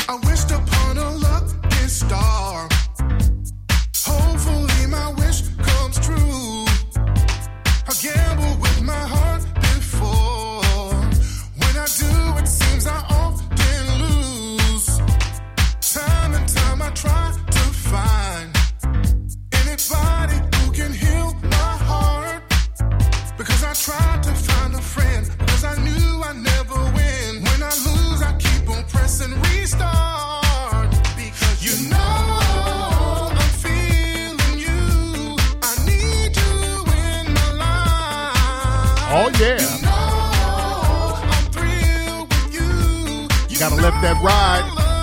I wished upon a lucky star. Hopefully my wish comes true. I gamble with my heart before. When I do, it seems I often lose. Time and time I try to find anybody who can heal my heart. Because I tried to find a friend, because I knew I never win. When I lose, I keep on pressing restart. Because you know I'm feeling you. I need you in my life. Oh, yeah. You know I'm thrilled with you. You Gotta let that ride.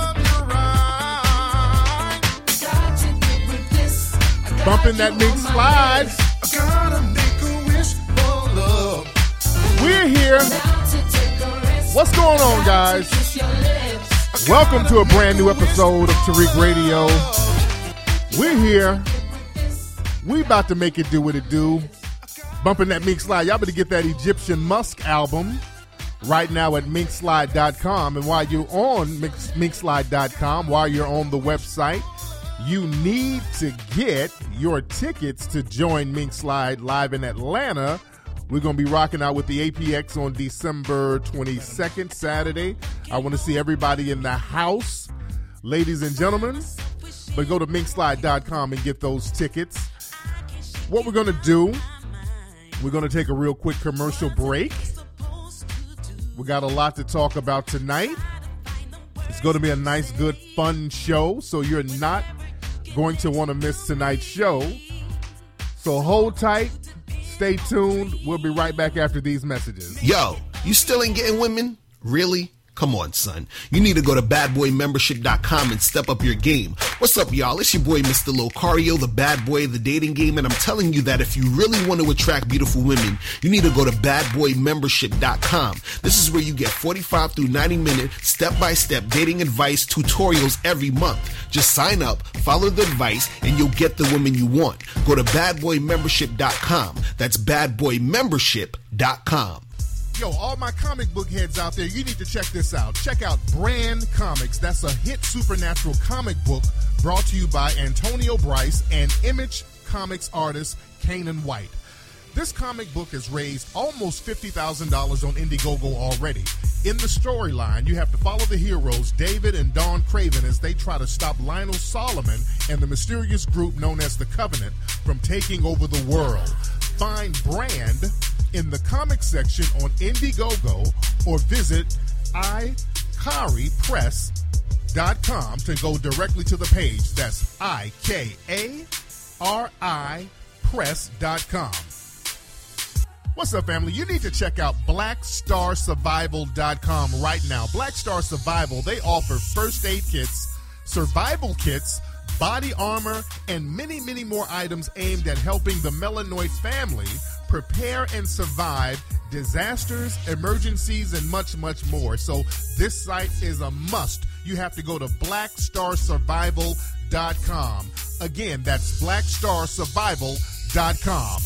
Bumping that Mink Slide. I gotta make a wish for love. We're here. What's going on, guys? Welcome to a brand new episode of Tariq Radio. We're here. We about to make it do what it do. Bumping that Mink Slide. Y'all better get that Egyptian Musk album right now at minkslide.com. And while you're on minkslide.com, while you're on the website, you need to get your tickets to join Mink Slide live in Atlanta. We're going to be rocking out with the APX on December 22nd, Saturday. I want to see everybody in the house, ladies and gentlemen. But go to minkslide.com and get those tickets. What we're going to do, we're going to take a real quick commercial break. We got a lot to talk about tonight. It's going to be a nice, good, fun show, so you're not going to want to miss tonight's show. So hold tight, stay tuned. We'll be right back after these messages. Yo, you still ain't getting women? Really? Come on, son. You need to go to badboymembership.com and step up your game. What's up, y'all? It's your boy, Mr. Locario, the bad boy of the dating game, and I'm telling you that if you really want to attract beautiful women, you need to go to badboymembership.com. This is where you get 45 through 90-minute step-by-step dating advice tutorials every month. Just sign up, follow the advice, and you'll get the woman you want. Go to badboymembership.com. That's badboymembership.com. Yo, all my comic book heads out there, you need to check this out. Check out Brand Comics. That's a hit supernatural comic book brought to you by Antonio Bryce and Image Comics artist Kanan White. This comic book has raised almost $50,000 on Indiegogo already. In the storyline, you have to follow the heroes, David and Dawn Craven, as they try to stop Lionel Solomon and the mysterious group known as the Covenant from taking over the world. Find Brand in the comic section on Indiegogo or visit ikaripress.com to go directly to the page. That's IKARI press.com. What's up, family? You need to check out BlackStarSurvival.com right now. Black Star Survival, they offer first aid kits, survival kits, body armor, and many, many more items aimed at helping the Melanoid family prepare and survive disasters, emergencies, and much, much more. So this site is a must. You have to go to BlackStarSurvival.com. Again, that's BlackStarSurvival.com.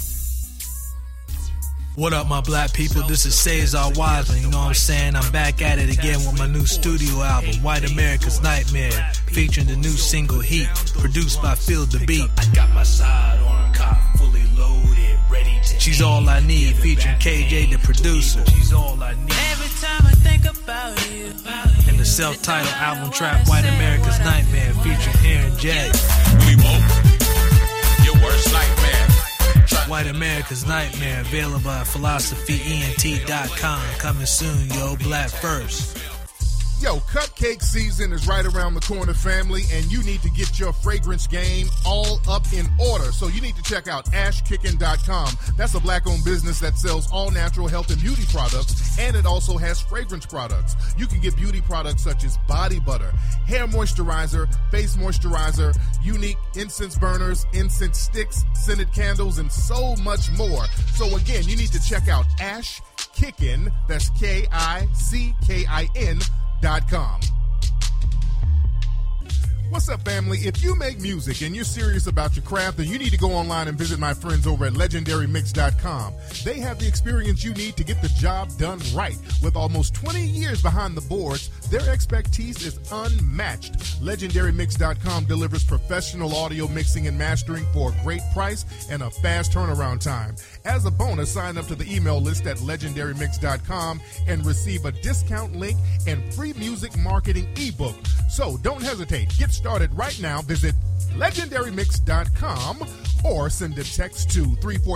What up, my black people? This is Cesar Wiseman, you know what I'm saying? I'm back at it again with my new studio album, White America's Nightmare, featuring the new single Heat, produced by Feel the Beat. I got my sidearm cocked, fully loaded, ready to She's All I Need, featuring KJ the producer. She's all I need. Every time I think about you. And the self-titled album track, White America's Nightmare, featuring Aaron J. We both, your worst nightmare. White America's Nightmare, available at philosophyent.com. Coming soon, yo, Black First. Yo, cupcake season is right around the corner, family, and you need to get your fragrance game all up in order. So you need to check out ashkickin.com. That's a black-owned business that sells all natural health and beauty products, and it also has fragrance products. You can get beauty products such as body butter, hair moisturizer, face moisturizer, unique incense burners, incense sticks, scented candles, and so much more. So again, you need to check out ashkickin, that's KICKIN.com. What's up, family? If you make music and you're serious about your craft, then you need to go online and visit my friends over at LegendaryMix.com. They have the experience you need to get the job done right. With almost 20 years behind the boards, their expertise is unmatched. LegendaryMix.com delivers professional audio mixing and mastering for a great price and a fast turnaround time. As a bonus, sign up to the email list at LegendaryMix.com and receive a discount link and free music marketing ebook. So don't hesitate. Get started right now. Visit LegendaryMix.com or send a text to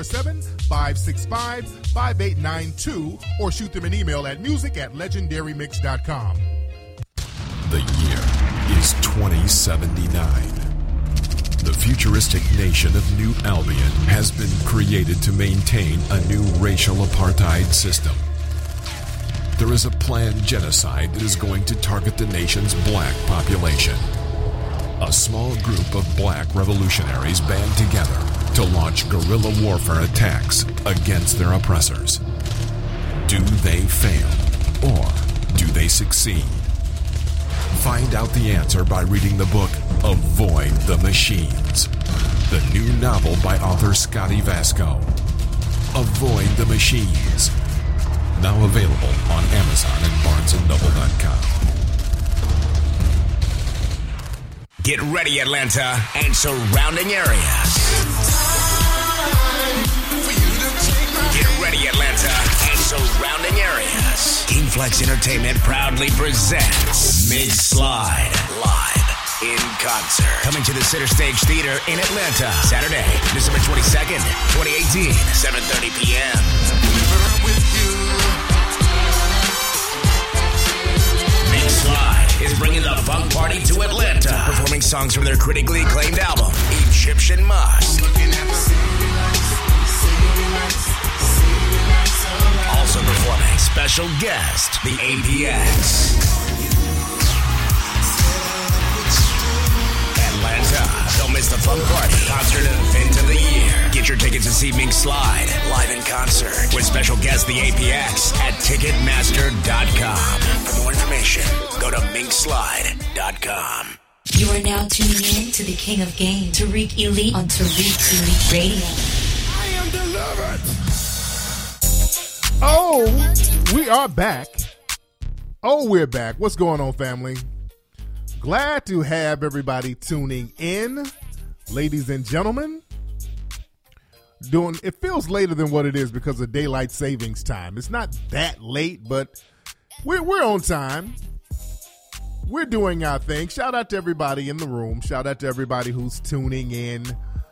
347-565-5892 or shoot them an email at music@LegendaryMix.com. The year is 2079. The futuristic nation of New Albion has been created to maintain a new racial apartheid system. There is a planned genocide that is going to target the nation's black population. A small group of black revolutionaries band together to launch guerrilla warfare attacks against their oppressors. Do they fail or do they succeed? Find out the answer by reading the book Avoid the Machines, the new novel by author Scotty Vasco. Avoid the Machines. Now available on Amazon and BarnesandNoble.com. Get ready, Atlanta and surrounding areas. Get ready, Atlanta and surrounding areas. King Flex Entertainment proudly presents Mix Slide live in concert. Coming to the Center Stage Theater in Atlanta, Saturday, December 22nd, 2018, 7:30 p.m. Mix Slide is bringing the funk party to Atlanta, performing songs from their critically acclaimed album, Egyptian Musk. Also performing special guest, the APX. Atlanta, don't miss the funk party concert event of the year. Get your tickets to see Mink Slide live in concert with special guest, the APX, at Ticketmaster.com. For more information, go to minkslide.com. You are now tuning in to the King of Game, Tariq Elite on Tariq Elite Radio. I am delivered. Oh, we are back. Oh, we're back. What's going on, family? Glad to have everybody tuning in, ladies and gentlemen. It feels later than what it is because of daylight savings time. It's not that late, but we're on time. We're doing our thing. Shout out to everybody in the room. Shout out to everybody who's tuning in.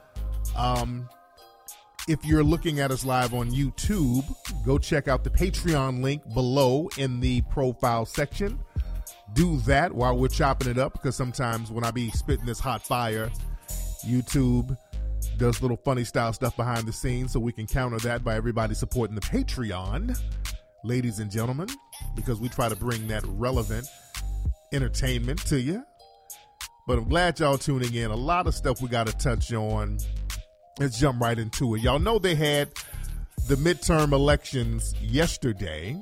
If you're looking at us live on YouTube, go check out the Patreon link below in the profile section. Do that while we're chopping it up, because sometimes when I be spitting this hot fire, YouTube does little funny style stuff behind the scenes, so we can counter that by everybody supporting the Patreon, ladies and gentlemen, because we try to bring that relevant entertainment to you. But I'm glad y'all tuning in. A lot of stuff we got to touch on. Let's jump right into it. Y'all know they had the midterm elections yesterday,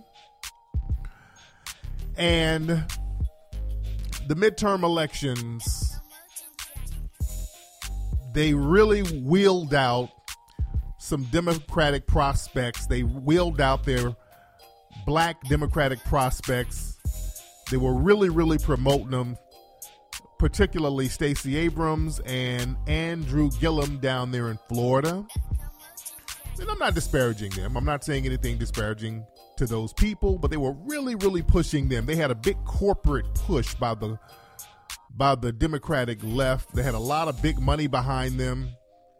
and the midterm elections, they really wheeled out some Democratic prospects. They wheeled out their black Democratic prospects. They were really, really promoting them, particularly Stacey Abrams and Andrew Gillum down there in Florida. And I'm not disparaging them. I'm not saying anything disparaging to those people, but they were really, really pushing them. They had a big corporate push by the Democratic left. They had a lot of big money behind them.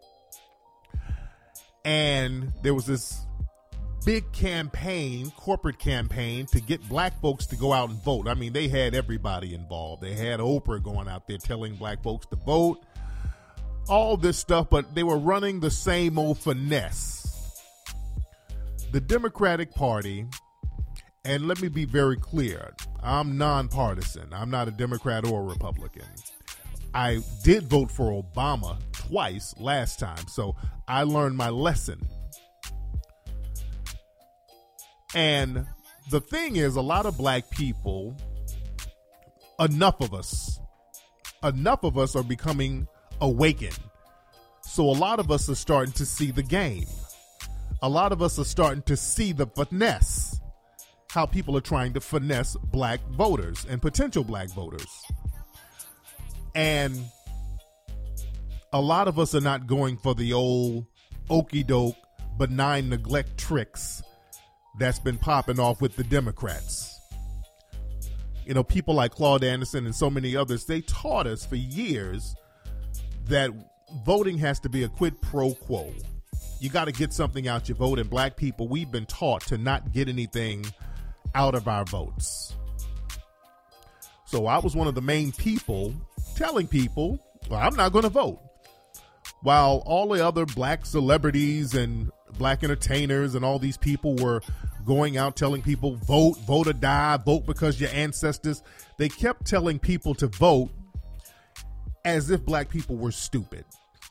And there was this big campaign, corporate campaign, to get black folks to go out and vote. I mean, they had everybody involved. They had Oprah going out there telling black folks to vote, all this stuff, but they were running the same old finesse. The Democratic Party, and let me be very clear, I'm nonpartisan. I'm not a Democrat or a Republican. I did vote for Obama twice last time, so I learned my lesson. And the thing is, a lot of black people, enough of us, enough of us are becoming awakened. So a lot of us are starting to see the game. A lot of us are starting to see the finesse, how people are trying to finesse black voters and potential black voters. And a lot of us are not going for the old okey-doke, benign neglect tricks that's been popping off with the Democrats. You know, people like Claude Anderson and so many others, they taught us for years that voting has to be a quid pro quo. You got to get something out your vote, and black people, we've been taught to not get anything out of our votes. So I was one of the main people telling people, well, I'm not going to vote. While all the other black celebrities and black entertainers and all these people were going out telling people, vote, vote or die, vote because your ancestors, they kept telling people to vote as if black people were stupid.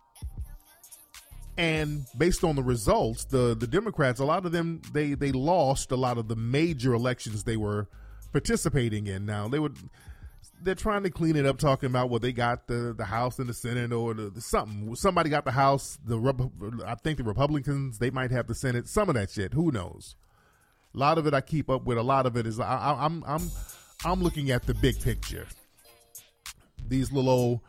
And based on the results, the Democrats, a lot of them, they lost a lot of the major elections they were participating in. Now, they're trying to clean it up, talking about, well, they got the House and the Senate or something. Somebody got the House. I think the Republicans, they might have the Senate. Some of that shit, who knows? A lot of it I keep up with. A lot of it is I'm looking at the big picture. These little old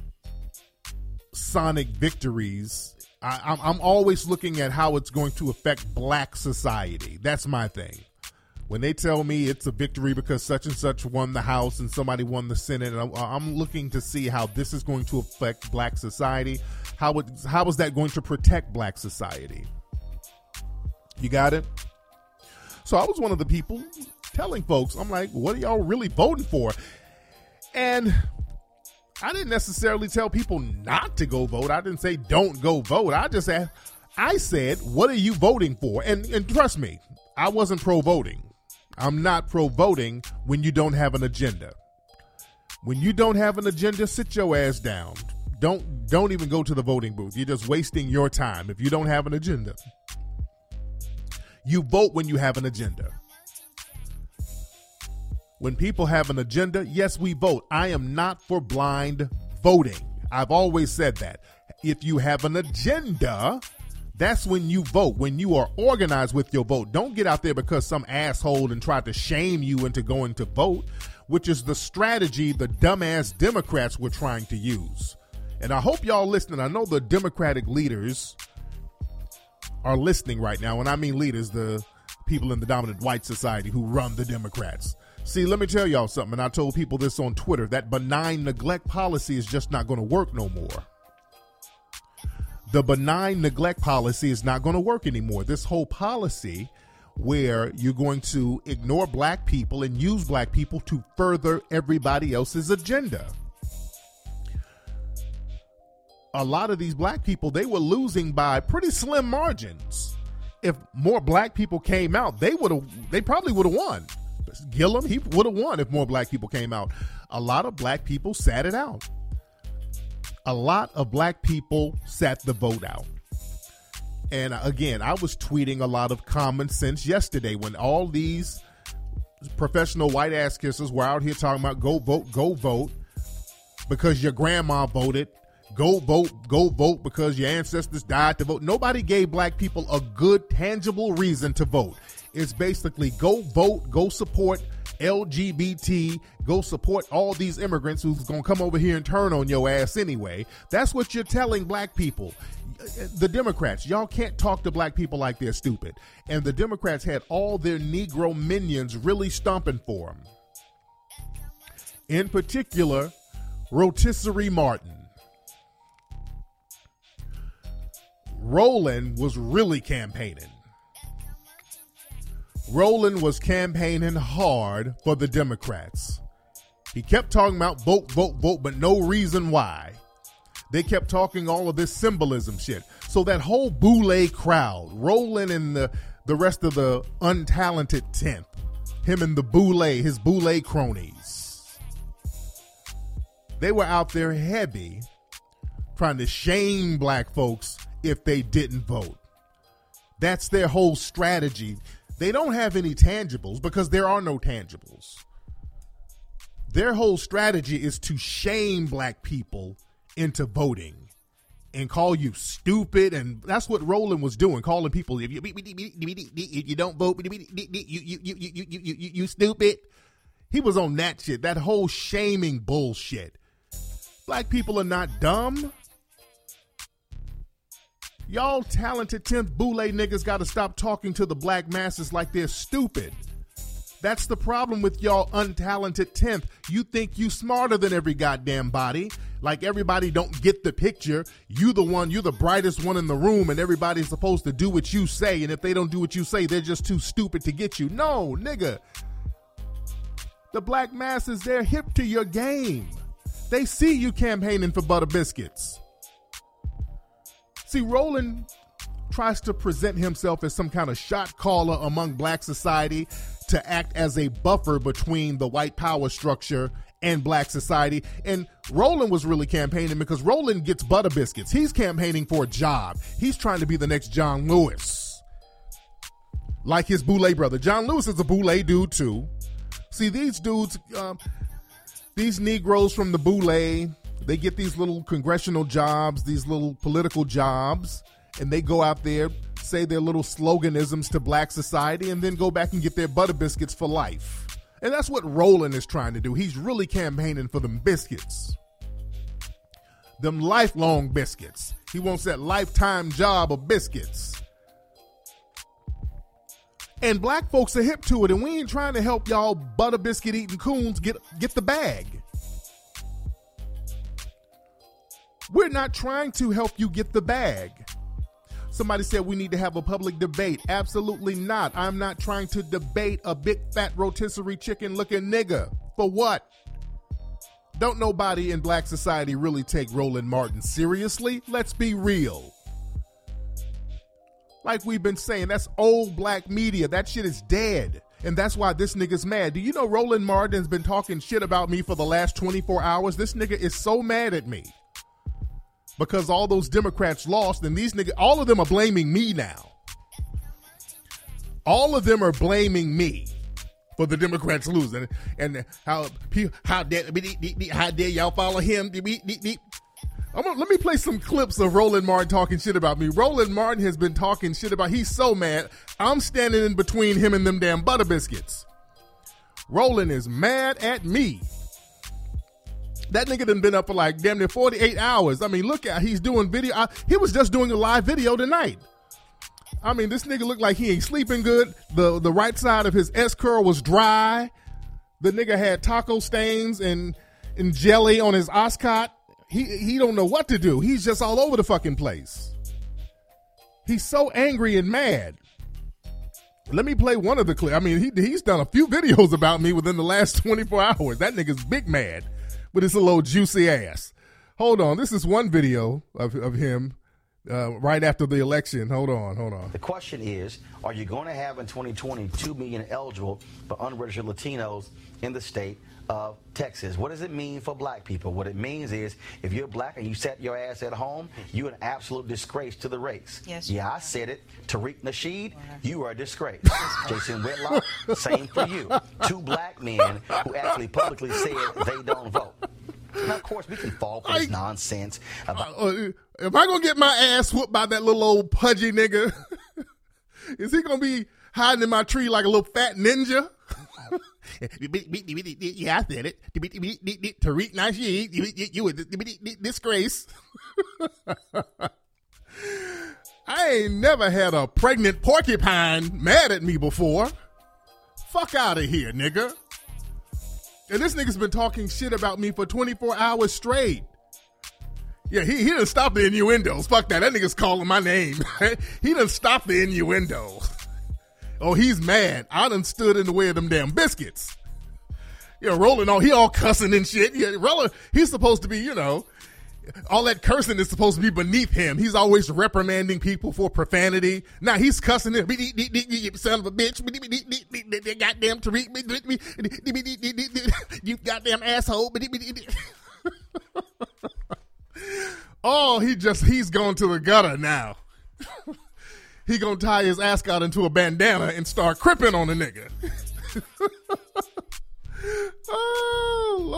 sonic victories. I'm always looking at how it's going to affect black society. That's my thing. When they tell me it's a victory because such and such won the House and somebody won the Senate, I'm looking to see how this is going to affect black society. How is that going to protect black society? You got it? So I was one of the people telling folks, I'm like, what are y'all really voting for? And I didn't necessarily tell people not to go vote. I didn't say don't go vote. I said, what are you voting for? And trust me, I wasn't pro-voting. I'm not pro-voting when you don't have an agenda. When you don't have an agenda, sit your ass down. Don't even go to the voting booth. You're just wasting your time if you don't have an agenda. You vote when you have an agenda. When people have an agenda, yes, we vote. I am not for blind voting. I've always said that. If you have an agenda, that's when you vote, when you are organized with your vote. Don't get out there because some asshole and try to shame you into going to vote, which is the strategy the dumbass Democrats were trying to use. And I hope y'all listening. I know the Democratic leaders are listening right now. When I mean leaders, the people in the dominant white society who run the Democrats. See, let me tell y'all something, and I told people this on Twitter, that benign neglect policy is just not going to work no more. The benign neglect policy is not going to work anymore. This whole policy where you're going to ignore black people and use black people to further everybody else's agenda. A lot of these black people, they were losing by pretty slim margins. If more black people came out, they probably would have won. Gillum, he would have won if more black people came out. A lot of black people sat it out. A lot of black people sat the vote out. And again, I was tweeting a lot of common sense yesterday when all these professional white ass kissers were out here talking about go vote because your grandma voted. Go vote because your ancestors died to vote. Nobody gave black people a good, tangible reason to vote. It's basically go vote, go support LGBT, go support all these immigrants who's going to come over here and turn on your ass anyway. That's what you're telling black people. The Democrats, y'all can't talk to black people like they're stupid. And the Democrats had all their Negro minions really stomping for them. In particular, Rotisserie Martin. Roland was really campaigning. Roland was campaigning hard for the Democrats. He kept talking about vote, vote, vote, but no reason why. They kept talking all of this symbolism shit. So that whole Boule crowd, Roland and the rest of the untalented 10th, him and the Boule, his Boule cronies, they were out there heavy trying to shame black folks if they didn't vote. That's their whole strategy. They don't have any tangibles because there are no tangibles. Their whole strategy is to shame black people into voting and call you stupid, and that's what Roland was doing, calling people, if you don't vote, you stupid. He was on that shit, that whole shaming bullshit. Black people are not dumb. Y'all talented 10th Boule niggas got to stop talking to the black masses like they're stupid. That's the problem with y'all untalented 10th. You think you smarter than every goddamn body. Like everybody don't get the picture. You're the brightest one in the room, and everybody's supposed to do what you say. And if they don't do what you say, they're just too stupid to get you. No, nigga. The black masses, they're hip to your game. They see you campaigning for butter biscuits. See, Roland tries to present himself as some kind of shot caller among black society to act as a buffer between the white power structure and black society. And Roland was really campaigning because Roland gets butter biscuits. He's campaigning for a job. He's trying to be the next John Lewis, like his Boule brother. John Lewis is a Boule dude too. See, these dudes, these Negroes from the Boule, they get these little congressional jobs, these little political jobs, and they go out there, say their little sloganisms to black society, and then go back and get their butter biscuits for life. And that's what Roland is trying to do. He's really campaigning for them biscuits. Them lifelong biscuits. He wants that lifetime job of biscuits. And black folks are hip to it, and we ain't trying to help y'all butter biscuit eating coons get the bag. We're not trying to help you get the bag. Somebody said we need to have a public debate. Absolutely not. I'm not trying to debate a big fat rotisserie chicken looking nigga. For what? Don't nobody in black society really take Roland Martin seriously. Let's be real. Like we've been saying, that's old black media. That shit is dead. And that's why this nigga's mad. Do you know Roland Martin's been talking shit about me for the last 24 hours? This nigga is so mad at me. Because all those Democrats lost, and these niggas, all of them are blaming me now. All of them are blaming me for the Democrats losing. And how dare y'all follow him? Let me play some clips of Roland Martin talking shit about me. Roland Martin has been talking shit about, he's so mad, I'm standing in between him and them damn butter biscuits. Roland is mad at me. That nigga done been up for like damn near 48 hours. I mean, look at, he's doing video. He was just doing a live video tonight. I mean, this nigga looked like he ain't sleeping good. The right side of his S-curl was dry. The nigga had taco stains and jelly on his Oscott. He don't know what to do. He's just all over the fucking place. He's so angry and mad. Let me play one of the clips. I mean, he's done a few videos about me within the last 24 hours. That nigga's big mad with his little juicy ass. Hold on. This is one video of him right after the election. Hold on. The question is, are you going to have in 2020 2 million eligible for unregistered Latinos in the state of Texas? What does it mean for black people? What it means is, if you're black and you set your ass at home, you're an absolute disgrace to the race. Yes, I said it. Tariq Nasheed, you are a disgrace. Jason Whitlock, same for you. 2 black men who actually publicly said they don't vote. Now, of course, we can fall for this nonsense about... Am I going to get my ass whooped by that little old pudgy nigga? Is he going to be hiding in my tree like a little fat ninja? Yeah, I said it. Tariq Nasheed, you a disgrace. I ain't never had a pregnant porcupine mad at me before. Fuck out of here, nigga. And this nigga's been talking shit about me for 24 hours straight. Yeah, he done stopped the innuendos. Fuck that. That nigga's calling my name. He done stopped the innuendos. Oh, he's mad. I done stood in the way of them damn biscuits. Yeah, Roland on, he all cussing and shit. Yeah, Roland, he's supposed to be, all that cursing is supposed to be beneath him. He's always reprimanding people for profanity. Now he's cussing him. You son of a bitch. Goddamn Tariq. You goddamn asshole. Oh, he's going to the gutter now. He gonna tie his ascot into a bandana and start cripping on the nigga. Oh,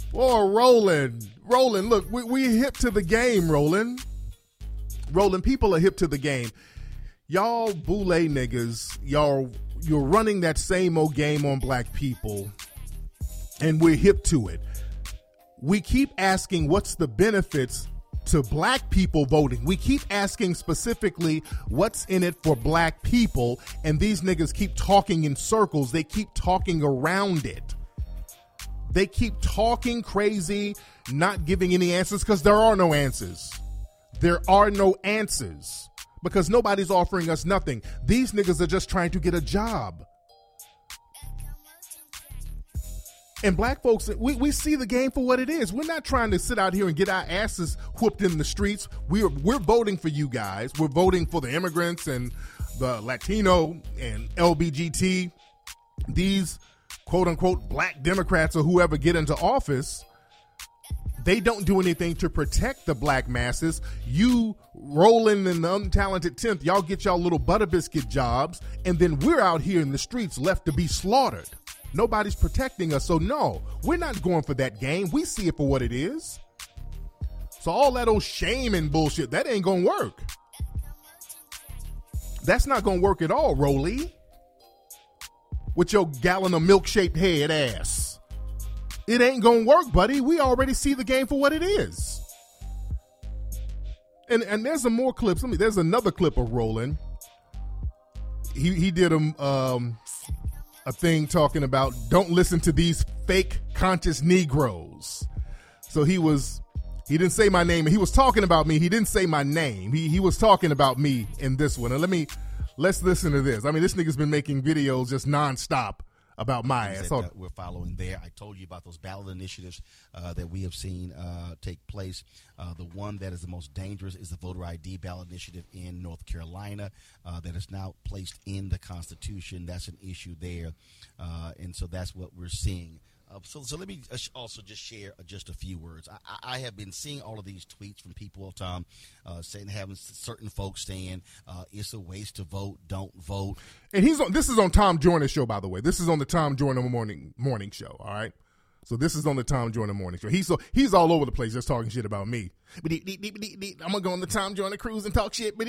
Oh, Roland, look, we hip to the game, Roland. People are hip to the game. Y'all boule niggas, you're running that same old game on black people, and we're hip to it. We keep asking what's the benefits to black people voting. We keep asking specifically what's in it for black people, and these niggas keep talking in circles. They keep talking around it. They keep talking crazy, not giving any answers, because there are no answers. There are no answers because nobody's offering us nothing. These niggas are just trying to get a job. And black folks, we see the game for what it is. We're not trying to sit out here and get our asses whooped in the streets. We're voting for you guys. We're voting for the immigrants and the Latino and LBGT. These quote unquote black Democrats or whoever get into office, they don't do anything to protect the black masses. You rolling in the untalented 10th, y'all get y'all little butter biscuit jobs, and then we're out here in the streets left to be slaughtered. Nobody's protecting us, so no, we're not going for that game. We see it for what it is. So all that old shame and bullshit, that ain't gonna work. That's not gonna work at all, Rolly. With your gallon of milk-shaped head ass. It ain't gonna work, buddy. We already see the game for what it is. And there's some more clips. There's another clip of Roland. He did a thing talking about don't listen to these fake conscious Negroes. So he didn't say my name. He was talking about me. He didn't say my name. He was talking about me in this one. And let's listen to this. I mean, this nigga's been making videos just nonstop about my ass. That we're following there. I told you about those ballot initiatives that we have seen take place. The one that is the most dangerous is the voter ID ballot initiative in North Carolina that is now placed in the Constitution. That's an issue there. And so that's what we're seeing. So let me also just share just a few words. I have been seeing all of these tweets from people all the time saying, having certain folks saying it's a waste to vote, don't vote. And this is on Tom Joyner's show, by the way. This is on the Tom Joyner morning show, all right? So this is on the Tom Joyner morning show. He's all over the place just talking shit about me. I'm going to go on the Tom Joyner cruise and talk shit.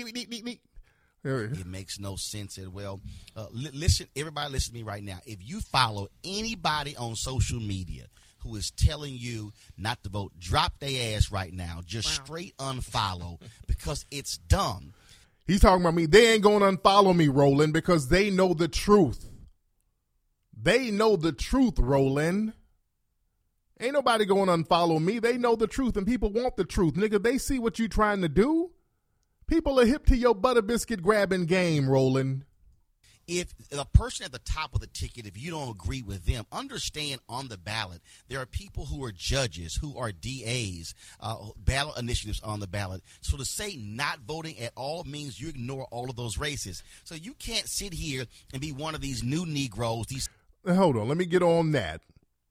It makes no sense as well. Listen, everybody listen to me right now. If you follow anybody on social media who is telling you not to vote, drop their ass right now. Just straight unfollow because it's dumb. He's talking about me. They ain't going to unfollow me, Roland, because they know the truth. They know the truth, Roland. Ain't nobody going to unfollow me. They know the truth, and people want the truth. Nigga, they see what you trying to do. People are hip to your butter biscuit grabbing game, Roland. If the person at the top of the ticket, if you don't agree with them, understand on the ballot, there are people who are judges, who are DAs, ballot initiatives on the ballot. So to say not voting at all means you ignore all of those races. So you can't sit here and be one of these new Negroes. Hold on, let me get on that.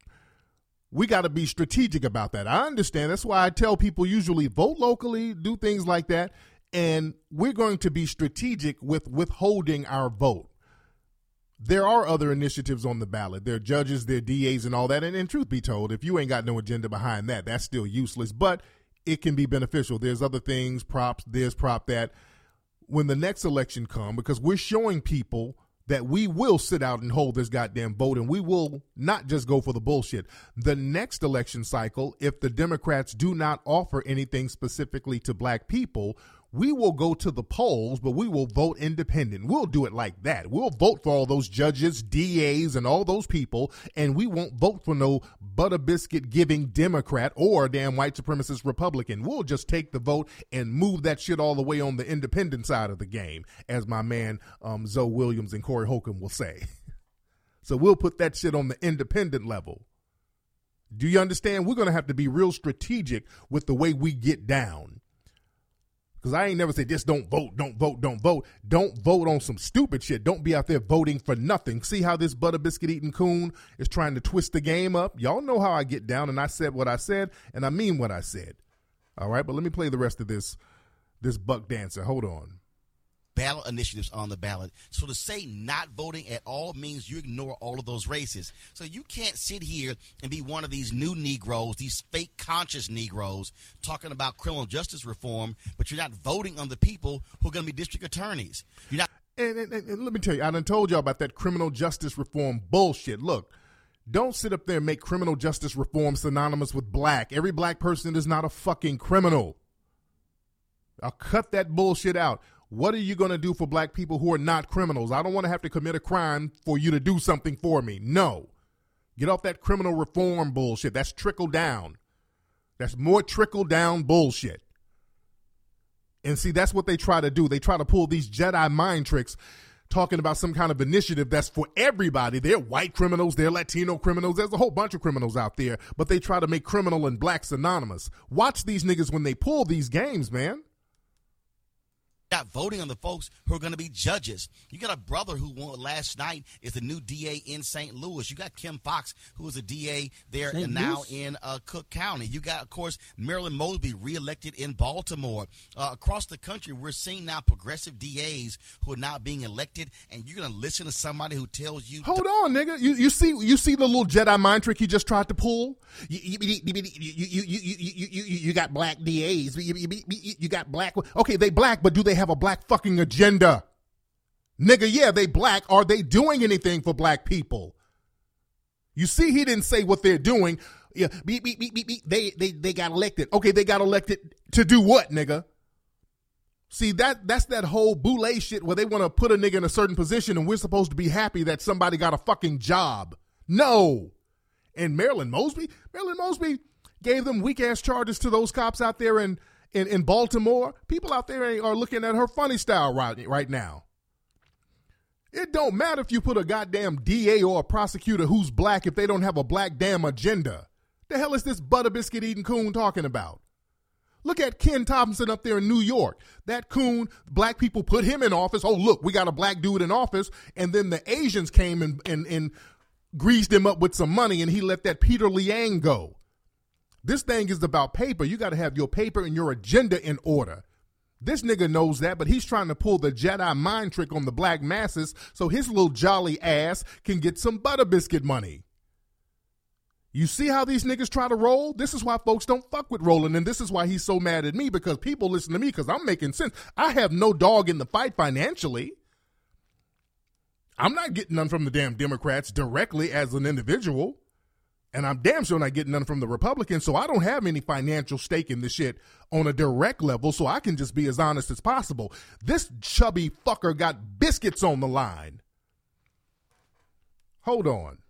We got to be strategic about that. I understand. That's why I tell people usually vote locally, do things like that. And we're going to be strategic with withholding our vote. There are other initiatives on the ballot. There are judges, there are DAs and all that. And truth be told, if you ain't got no agenda behind that, that's still useless. But it can be beneficial. There's other things, props, this, prop, that. When the next election comes, because we're showing people that we will sit out and hold this goddamn vote, and we will not just go for the bullshit. The next election cycle, if the Democrats do not offer anything specifically to black people, we will go to the polls, but we will vote independent. We'll do it like that. We'll vote for all those judges, DAs, and all those people, and we won't vote for no butter biscuit giving Democrat or damn white supremacist Republican. We'll just take the vote and move that shit all the way on the independent side of the game, as my man Zoe Williams and Corey Holcomb will say. So we'll put that shit on the independent level. Do you understand? We're going to have to be real strategic with the way we get down. Because I ain't never say just don't vote, don't vote, don't vote. Don't vote on some stupid shit. Don't be out there voting for nothing. See how this butter biscuit eating coon is trying to twist the game up? Y'all know how I get down, and I said what I said, and I mean what I said. All right, but let me play the rest of this buck dancer. Hold on. ballot initiatives on the ballot. So to say not voting at all means you ignore all of those races. So you can't sit here and be one of these new Negroes, these fake conscious Negroes, talking about criminal justice reform, but you're not voting on the people who are going to be district attorneys. You're not. And let me tell you, I done told y'all about that criminal justice reform bullshit. Look, don't sit up there and make criminal justice reform synonymous with black. Every black person is not a fucking criminal. I'll cut that bullshit out. What are you going to do for black people who are not criminals? I don't want to have to commit a crime for you to do something for me. No. Get off that criminal reform bullshit. That's trickle down. That's more trickle down bullshit. And see, that's what they try to do. They try to pull these Jedi mind tricks talking about some kind of initiative that's for everybody. They're white criminals. They're Latino criminals. There's a whole bunch of criminals out there, but they try to make criminal and black synonymous. Watch these niggas when they pull these games, man. Not voting on the folks who are going to be judges. You got a brother who won last night is the new DA in St. Louis. You got Kim Foxx, who was a DA there and now in Cook County. You got, of course, Marilyn Mosby reelected in Baltimore. Across the country, we're seeing now progressive DAs who are now being elected, and you're going to listen to somebody who tells you. Hold on, nigga. You see the little Jedi mind trick he just tried to pull? You got black DAs. You got black. Okay, they black, but do they have a black fucking agenda? Nigga, yeah, they black. Are they doing anything for black people? You see, he didn't say what they're doing. Yeah, they got elected. Okay, they got elected to do what, nigga? See, that's that whole boule shit where they want to put a nigga in a certain position and we're supposed to be happy that somebody got a fucking job. No. And Marilyn Mosby gave them weak-ass charges to those cops out there in Baltimore. People out there are looking at her funny style right now. It don't matter if you put a goddamn DA or a prosecutor who's black if they don't have a black damn agenda. The hell is this butter biscuit eating coon talking about? Look at Ken Thompson up there in New York. That coon, black people put him in office. Oh, look, we got a black dude in office. And then the Asians came and greased him up with some money, and he let that Peter Liang go. This thing is about paper. You got to have your paper and your agenda in order. This nigga knows that, but he's trying to pull the Jedi mind trick on the black masses so his little jolly ass can get some butter biscuit money. You see how these niggas try to roll? This is why folks don't fuck with Roland, and this is why he's so mad at me, because people listen to me because I'm making sense. I have no dog in the fight financially. I'm not getting none from the damn Democrats directly as an individual. And I'm damn sure not getting none from the Republicans, so I don't have any financial stake in this shit on a direct level, so I can just be as honest as possible. This chubby fucker got biscuits on the line. Hold on.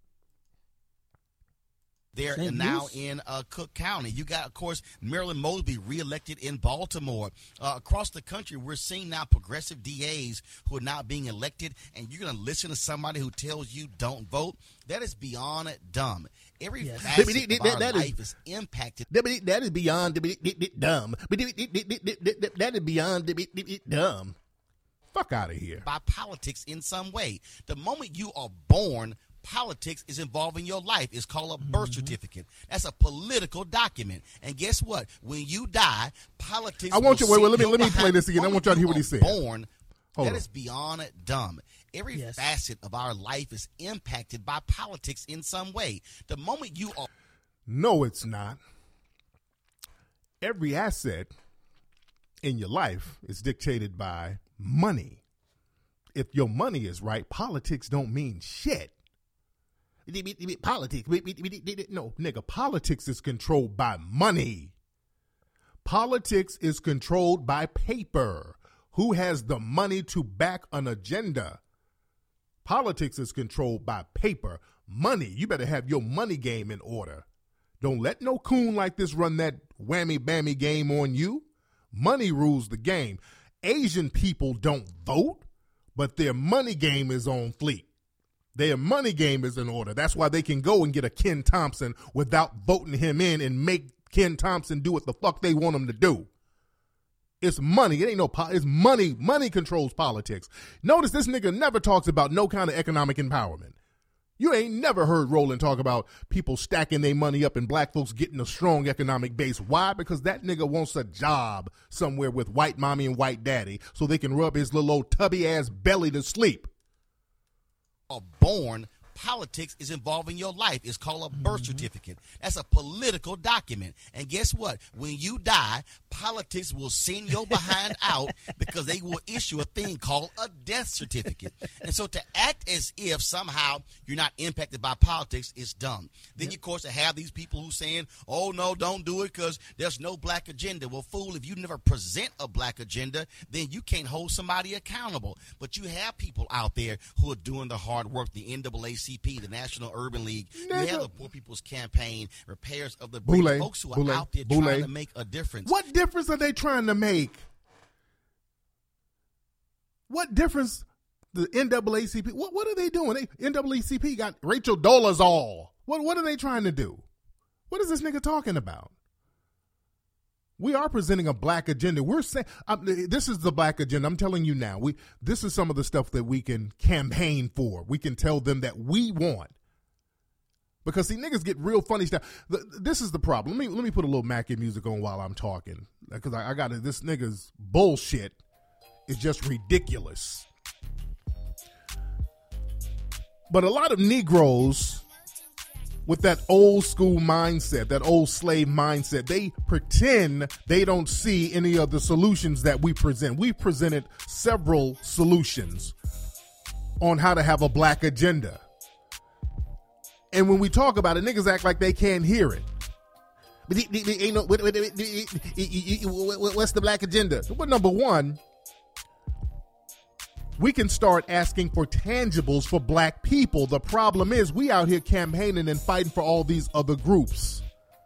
There and now in Cook County. You got, of course, Marilyn Mosby reelected in Baltimore. Across the country, we're seeing now progressive DAs who are now being elected, and you're going to listen to somebody who tells you don't vote. That is beyond dumb. Every facet of our life is impacted. That is beyond dumb. That is beyond dumb. Fuck out of here. By politics in some way. The moment you are born, politics is involving your life. It's called a birth certificate. That's a political document. And guess what? When you die, politics. I want you. Wait. Let me play this again. I want y'all to hear what he said. Born. That is beyond dumb. Every facet of our life is impacted by politics in some way. The moment you are. No, it's not. Every asset in your life is dictated by money. If your money is right, politics don't mean shit. Politics. No, nigga, politics is controlled by money. Politics is controlled by paper. Who has the money to back an agenda? Politics is controlled by paper. Money. You better have your money game in order. Don't let no coon like this run that whammy-bammy game on you. Money rules the game. Asian people don't vote, but their money game is on fleek. Their money game is in order. That's why they can go and get a Ken Thompson without voting him in and make Ken Thompson do what the fuck they want him to do. It's money. It ain't no it's money. Money controls politics. Notice this nigga never talks about no kind of economic empowerment. You ain't never heard Roland talk about people stacking their money up and black folks getting a strong economic base. Why? Because that nigga wants a job somewhere with white mommy and white daddy so they can rub his little old tubby-ass belly to sleep. Born, politics is involved in your life. It's called a birth certificate. That's a political document. And guess what? When you die, politics will send your behind out because they will issue a thing called a death certificate. And so to act as if somehow you're not impacted by politics is dumb. Then, of course, to have these people who saying, oh, no, don't do it because there's no black agenda. Well, fool, if you never present a black agenda, then you can't hold somebody accountable. But you have people out there who are doing the hard work, the NAACP, the National Urban League. You have the Poor People's Campaign, repairs of the bridge, folks who are out there trying to make a difference. What difference are they trying to make? What difference? The NAACP, what are they doing? NAACP got Rachel Dolezal. What are they trying to do? What is this nigga talking about? We are presenting a black agenda. We're saying this is the black agenda. I'm telling you now. This is some of the stuff that we can campaign for. We can tell them that we want. Because see, niggas get real funny stuff. This is the problem. Let me put a little Mackie music on while I'm talking, because I got it. This nigga's bullshit is just ridiculous. But a lot of Negroes with that old school mindset, that old slave mindset, they pretend they don't see any of the solutions that we present. We presented several solutions on how to have a black agenda. And when we talk about it, niggas act like they can't hear it. What's the black agenda? Well, number one, we can start asking for tangibles for black people. The problem is we out here campaigning and fighting for all these other groups.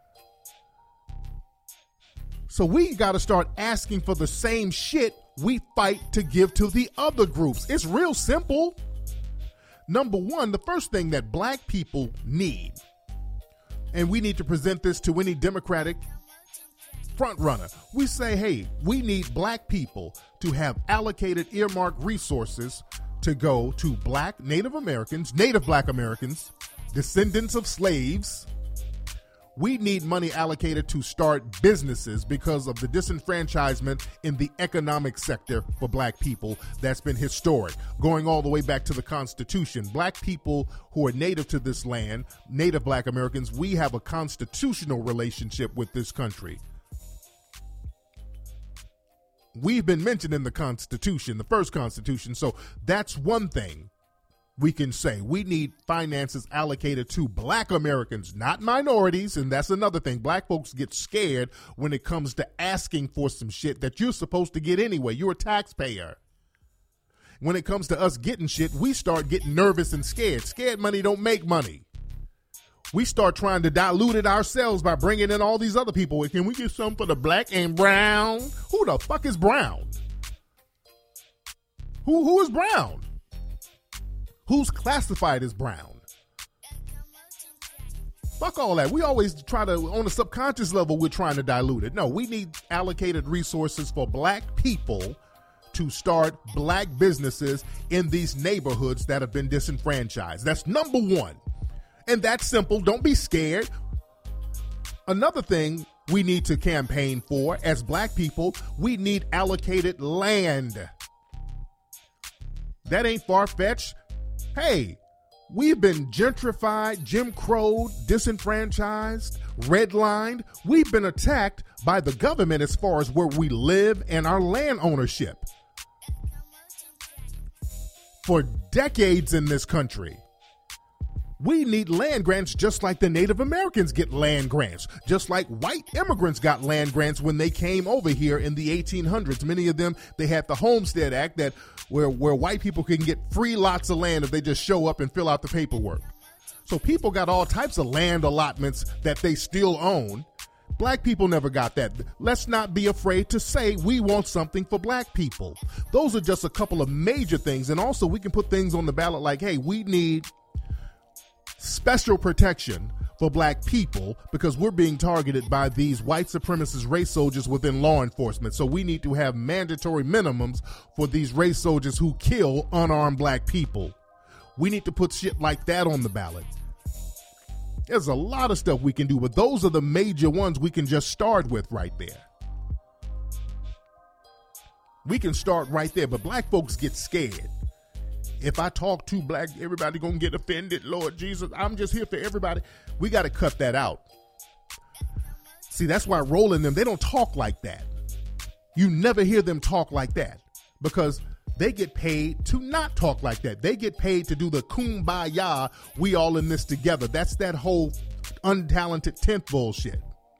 So we got to start asking for the same shit we fight to give to the other groups. It's real simple. Number one, the first thing that black people need, and we need to present this to any Democratic front runner. We say, hey, we need black people to have allocated earmarked resources to go to black Native black Americans, descendants of slaves. We need money allocated to start businesses because of the disenfranchisement in the economic sector for black people that's been historic, going all the way back to the Constitution. Black people who are native to this land, Native black Americans, we have a constitutional relationship with this country. We've been mentioned in the Constitution, the first Constitution, so that's one thing we can say. We need finances allocated to black Americans, not minorities, and that's another thing. Black folks get scared when it comes to asking for some shit that you're supposed to get anyway. You're a taxpayer. When it comes to us getting shit, we start getting nervous and scared. Scared money don't make money. We start trying to dilute it ourselves by bringing in all these other people. Can we get something for the black and brown? Who the fuck is brown? Who is brown? Who's classified as brown? Fuck all that. We always try to, on a subconscious level, we're trying to dilute it. No, we need allocated resources for black people to start black businesses in these neighborhoods that have been disenfranchised. That's number one. And that's simple. Don't be scared. Another thing we need to campaign for as black people, we need allocated land. That ain't far-fetched. Hey, we've been gentrified, Jim Crow'd, disenfranchised, redlined. We've been attacked by the government as far as where we live and our land ownership for decades in this country. We need land grants just like the Native Americans get land grants, just like white immigrants got land grants when they came over here in the 1800s. Many of them, they had the Homestead Act that where white people can get free lots of land if they just show up and fill out the paperwork. So people got all types of land allotments that they still own. Black people never got that. Let's not be afraid to say we want something for black people. Those are just a couple of major things. And also we can put things on the ballot like, hey, we need special protection for black people because we're being targeted by these white supremacist race soldiers within law enforcement. So we need to have mandatory minimums for these race soldiers who kill unarmed black people. We need to put shit like that on the ballot. There's a lot of stuff we can do, but those are the major ones we can just start with right there. We can start right there, but black folks get scared. If I talk too black, everybody gonna get offended. Lord Jesus, I'm just here for everybody. We got to cut that out. See, that's why Roland them, they don't talk like that. You never hear them talk like that because they get paid to not talk like that. They get paid to do the kumbaya, we all in this together. That's that whole untalented 10th bullshit.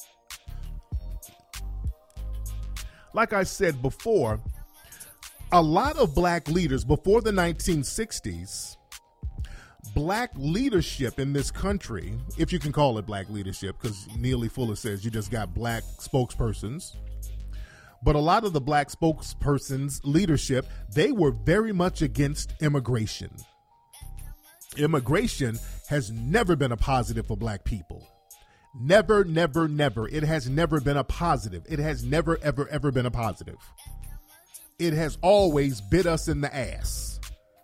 Like I said before, a lot of black leaders before the 1960s, black leadership in this country, if you can call it black leadership, because Neely Fuller says you just got black spokespersons. But a lot of the black spokespersons' leadership, they were very much against immigration. Immigration has never been a positive for black people. Never, never, never. It has never been a positive. It has never, ever, ever been a positive. It has always bit us in the ass.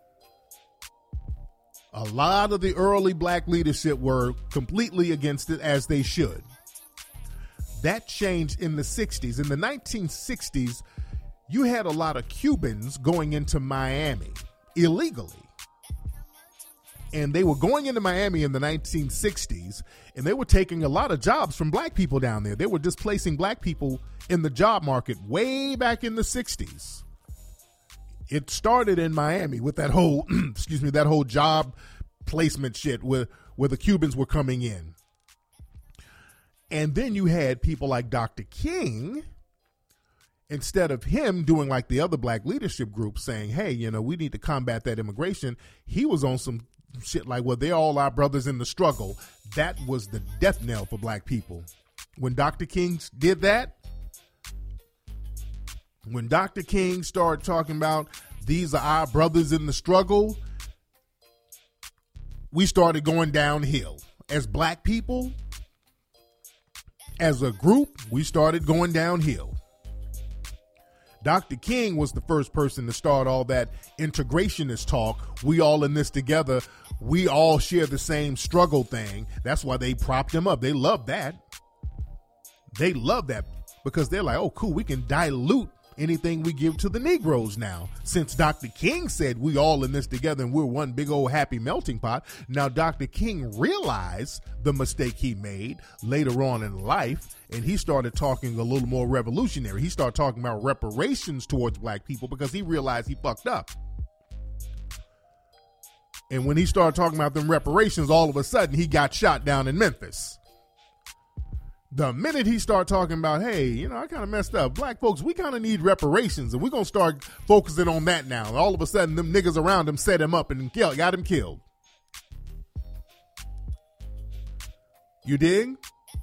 A lot of the early black leadership were completely against it, as they should. That changed in the 60s. In the 1960s, you had a lot of Cubans going into Miami illegally. And they were going into Miami in the 1960s, and they were taking a lot of jobs from black people down there. They were displacing black people in the job market way back in the 60s. It started in Miami with that whole, that whole job placement shit where the Cubans were coming in. And then you had people like Dr. King, instead of him doing like the other black leadership groups saying, hey, we need to combat that immigration, he was on some shit like, well, they're all our brothers in the struggle. That was the death knell for black people. When Dr. King did that, when Dr. King started talking about these are our brothers in the struggle, we started going downhill. As black people, as a group, we started going downhill. Dr. King was the first person to start all that integrationist talk. We all in this together. We all share the same struggle thing. That's why they propped him up. They love that. They love that because they're like, oh, cool, we can dilute anything we give to the Negroes now. Since Dr. King said we all in this together and we're one big old happy melting pot. Now, Dr. King realized the mistake he made later on in life, and he started talking a little more revolutionary. He started talking about reparations towards black people because he realized he fucked up. And when he started talking about them reparations, all of a sudden he got shot down in Memphis. The minute he started talking about, hey, I kind of messed up. Black folks, we kind of need reparations, and we're going to start focusing on that now. And all of a sudden, them niggas around him set him up and got him killed. You dig?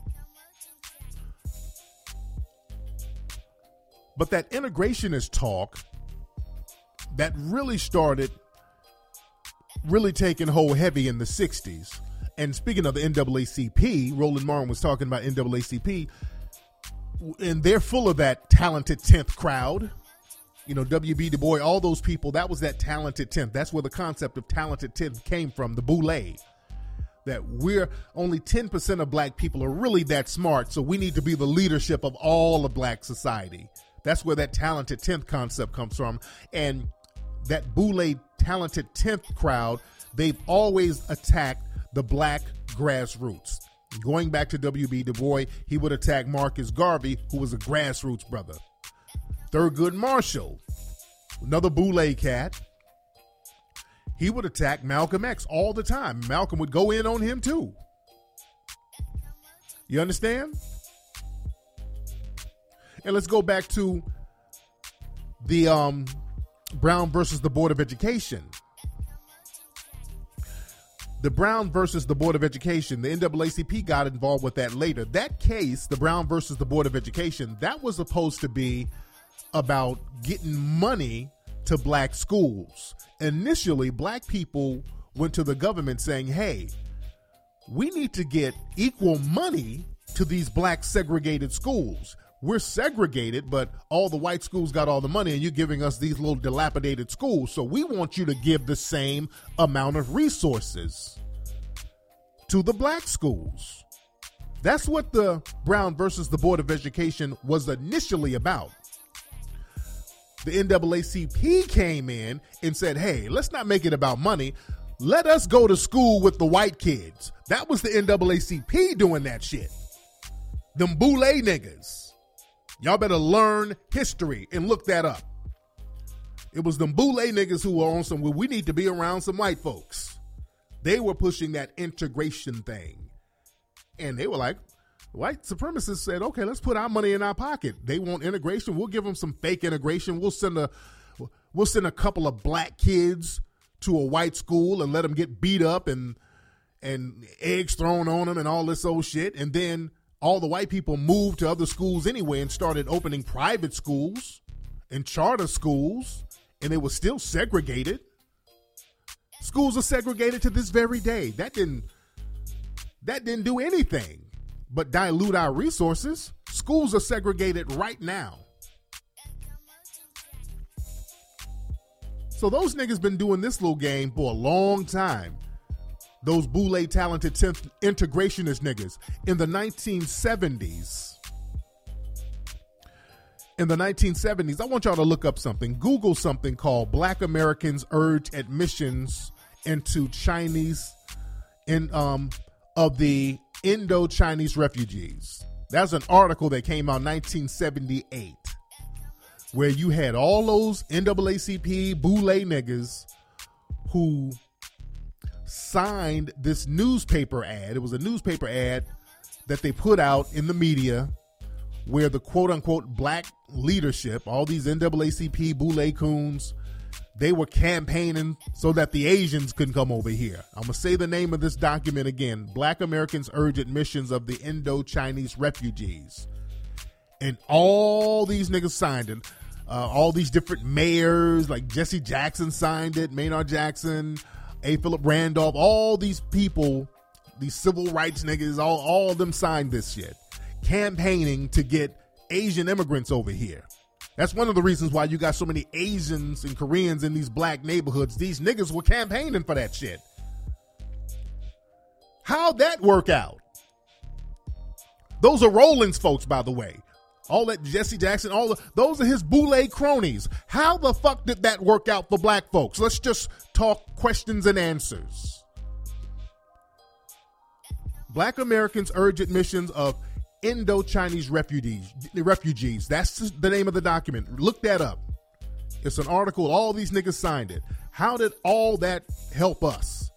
But that integrationist talk that really started really taking hold heavy in the 60s. And speaking of the NAACP, Roland Martin was talking about NAACP, and they're full of that talented 10th crowd. W.B. Du Bois, all those people, that was that talented 10th. That's where the concept of talented 10th came from, the boule. That we're only 10% of black people are really that smart, so we need to be the leadership of all of black society. That's where that talented 10th concept comes from. And that boule talented 10th crowd, they've always attacked the black grassroots. Going back to W.B. Du Bois, he would attack Marcus Garvey, who was a grassroots brother. Thurgood Marshall, another boule cat, he would attack Malcolm X all the time. Malcolm would go in on him too. You understand? And let's go back to the Brown versus the Board of Education. The Brown versus the Board of Education, the NAACP got involved with that later. That case, the Brown versus the Board of Education, that was supposed to be about getting money to black schools. Initially, black people went to the government saying, hey, we need to get equal money to these black segregated schools. we're segregated, but all the white schools got all the money and you're giving us these little dilapidated schools. So we want you to give the same amount of resources to the black schools. That's what the Brown versus the Board of Education was initially about. The NAACP came in and said, hey, let's not make it about money. Let us go to school with the white kids. That was the NAACP doing that shit. Them boule niggas. Y'all better learn history and look that up. It was them boule niggas who were on some, well, we need to be around some white folks. They were pushing that integration thing. And they were like, white supremacists said, okay, let's put our money in our pocket. They want integration. We'll give them some fake integration. We'll send a couple of black kids to a white school and let them get beat up and eggs thrown on them and all this old shit. And then all the white people moved to other schools anyway and started opening private schools and charter schools, and they were still segregated. Schools are segregated to this very day. That didn't do anything but dilute our resources. Schools are segregated right now. So those niggas been doing this little game for a long time. Those boule talented integrationist niggas. In the 1970s, I want y'all to look up something. Google something called Black Americans Urge Admissions into Chinese of the Indo-Chinese refugees. That's an article that came out in 1978, where you had all those NAACP boule niggas who signed this newspaper ad. It was a newspaper ad that they put out in the media where the quote-unquote black leadership, all these NAACP boule coons, they were campaigning so that the Asians couldn't come over here. I'm going to say the name of this document again. Black Americans Urge Admissions of the Indo-Chinese Refugees. And all these niggas signed it. All these different mayors, like Jesse Jackson signed it, Maynard Jackson, A. Philip Randolph, all these people, these civil rights niggas, all of them signed this shit, campaigning to get Asian immigrants over here. That's one of the reasons why you got so many Asians and Koreans in these black neighborhoods. These niggas were campaigning for that shit. How'd that work out? Those are Rollins folks, by the way. All that Jesse Jackson, those are his boule cronies. How the fuck did that work out for black folks? Let's just talk questions and answers. Black Americans Urge Admissions of Indo-Chinese refugees. That's the name of the document. Look that up. It's an article. All these niggas signed it. How did all that help us?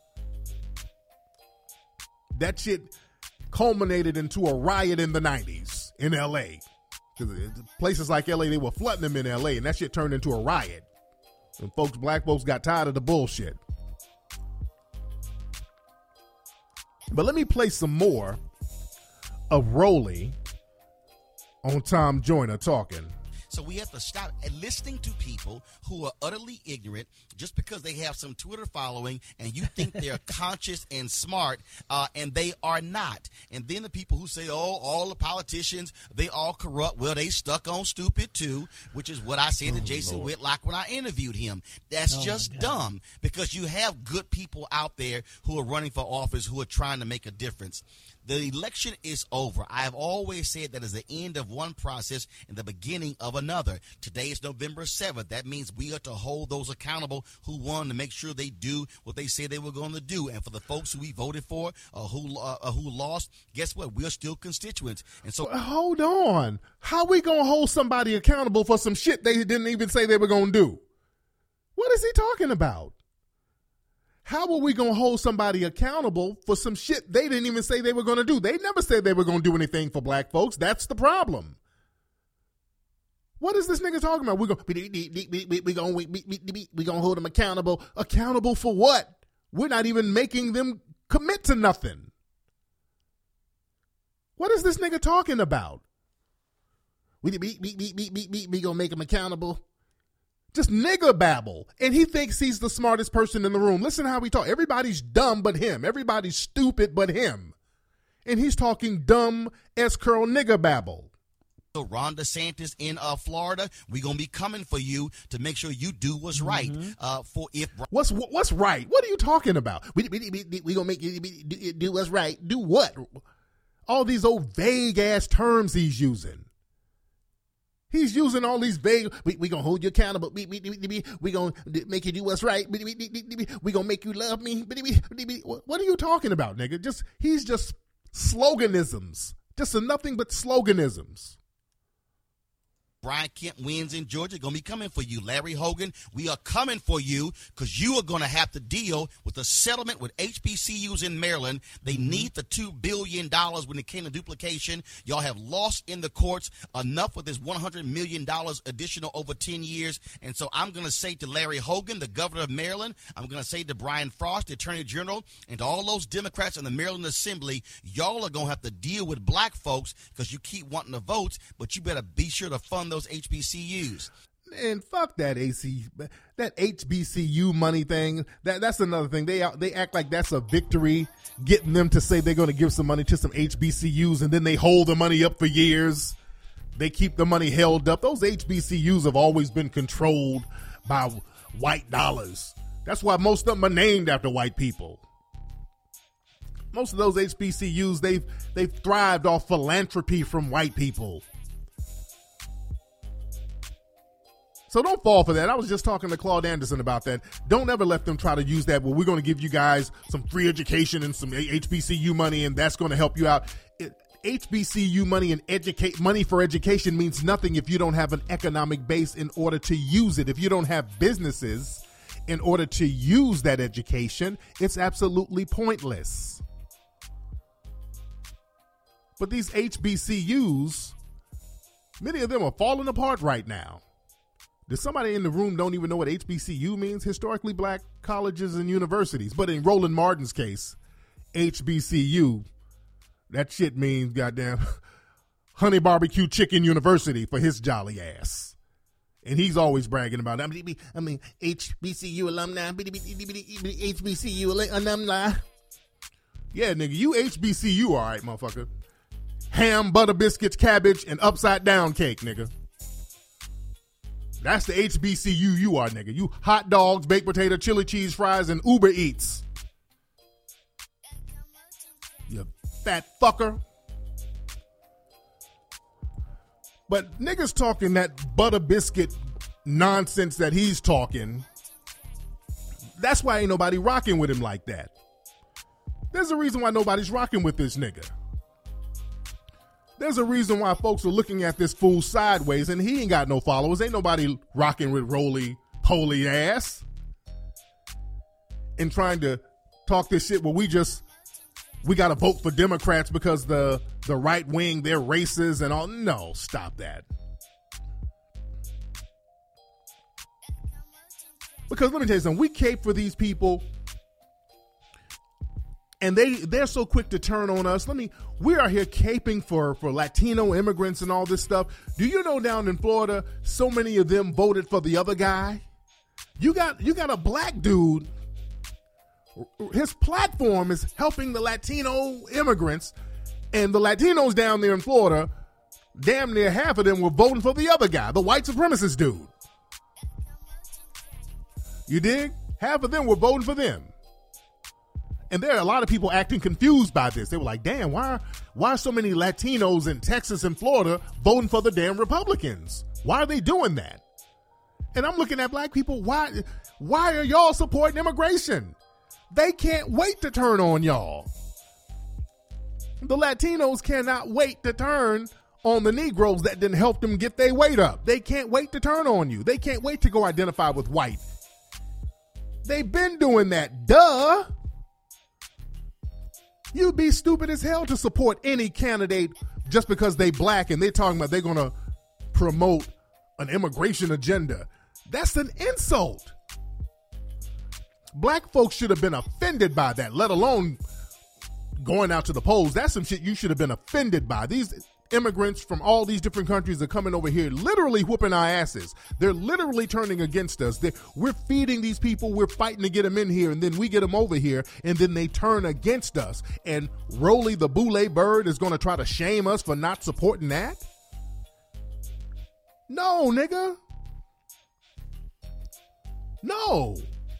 That shit culminated into a riot in the 90s in L.A. Places like L.A., they were flooding them in L.A., and that shit turned into a riot. And black folks got tired of the bullshit. But let me play some more of Rolly on Tom Joyner talking. So we have to stop listening to people who are utterly ignorant just because they have some Twitter following and you think they're conscious and smart, and they are not. And then the people who say, oh, all the politicians, they all corrupt. Well, they stuck on stupid too, which is what I said to Jason Whitlock when I interviewed him. That's just dumb, because you have good people out there who are running for office who are trying to make a difference. The election is over. I have always said that is the end of one process and the beginning of another. Today is November 7th. That means we are to hold those accountable who won to make sure they do what they said they were going to do. And for the folks who we voted for who lost, guess what? We're still constituents. And so, hold on. How we going to hold somebody accountable for some shit they didn't even say they were going to do? What is he talking about? How are we going to hold somebody accountable for some shit they didn't even say they were going to do? They never said they were going to do anything for black folks. That's the problem. What is this nigga talking about? We're going to hold them accountable. Accountable for what? We're not even making them commit to nothing. What is this nigga talking about? We going to make them accountable. Just nigger babble. And he thinks he's the smartest person in the room. Listen how we talk. Everybody's dumb but him. Everybody's stupid but him. And he's talking dumb S-curl nigger babble. So Ron DeSantis in Florida, we're going to be coming for you to make sure you do what's right. What's right? What are you talking about? We gonna make you do what's right. Do what? All these old vague ass terms he's using. He's using all these vague. We gonna hold you accountable. We gonna make you do what's right. We gonna make you love me. What are you talking about, nigga? He's just sloganisms. Just nothing but sloganisms. Brian Kemp wins in Georgia, going to be coming for you. Larry Hogan, we are coming for you because you are going to have to deal with a settlement with HBCUs in Maryland. They need the $2 billion when it came to duplication. Y'all have lost in the courts enough with this $100 million additional over 10 years. And so I'm going to say to Larry Hogan, the governor of Maryland, I'm going to say to Brian Frost, the attorney general, and to all those Democrats in the Maryland Assembly, y'all are going to have to deal with black folks because you keep wanting the votes, but you better be sure to fund those HBCUs. And fuck that HBCU money thing. That's another thing. They act like that's a victory, getting them to say they're going to give some money to some HBCUs, and then they hold the money up for years. They keep the money held up. Those HBCUs have always been controlled by white dollars. That's why most of them are named after white people. Most of those HBCUs, they've thrived off philanthropy from white people. So don't fall for that. I was just talking to Claude Anderson about that. Don't ever let them try to use that. Well, we're going to give you guys some free education and some HBCU money, and that's going to help you out. HBCU money and money for education means nothing if you don't have an economic base in order to use it. If you don't have businesses in order to use that education, it's absolutely pointless. But these HBCUs, many of them are falling apart right now. There's somebody in the room don't even know what HBCU means? Historically black colleges and universities. But in Roland Martin's case, HBCU, that shit means goddamn Honey Barbecue Chicken University for his jolly ass. And he's always bragging about it. I mean, HBCU alumni, HBCU alumni. Yeah, nigga, you HBCU all right, motherfucker. Ham, butter biscuits, cabbage, and upside down cake, nigga. That's the HBCU you are, nigga. You hot dogs, baked potato, chili cheese fries, and Uber Eats. You fat fucker. But niggas talking that butter biscuit nonsense that he's talking, that's why ain't nobody rocking with him like that. There's a reason why nobody's rocking with this nigga. There's a reason why folks are looking at this fool sideways, and he ain't got no followers. Ain't nobody rocking with roly-poly ass and trying to talk this shit where we got to vote for Democrats because the right wing, they're racist and all. No, stop that. Because let me tell you something, we cape for these people, and they're so quick to turn on us. We are here caping for Latino immigrants and all this stuff. Do you know down in Florida, so many of them voted for the other guy? You got a black dude. His platform is helping the Latino immigrants, and the Latinos down there in Florida, damn near half of them were voting for the other guy, the white supremacist dude. You dig? Half of them were voting for them. And there are a lot of people acting confused by this. They were like, damn, why are so many Latinos in Texas and Florida voting for the damn Republicans? Why are they doing that? And I'm looking at black people, why are y'all supporting immigration? They can't wait to turn on y'all. The Latinos cannot wait to turn on the Negroes that didn't help them get their weight up. They can't wait to turn on you. They can't wait to go identify with white. They've been doing that, duh. You'd be stupid as hell to support any candidate just because they black and they're talking about they're going to promote an immigration agenda. That's an insult. Black folks should have been offended by that, let alone going out to the polls. That's some shit you should have been offended by. These immigrants from all these different countries are coming over here literally whooping our asses. They're literally turning against us. We're feeding these people. We're fighting to get them in here, and then we get them over here, and then they turn against us. And Rolly the Boule bird is going to try to shame us for not supporting that? No, nigga. No.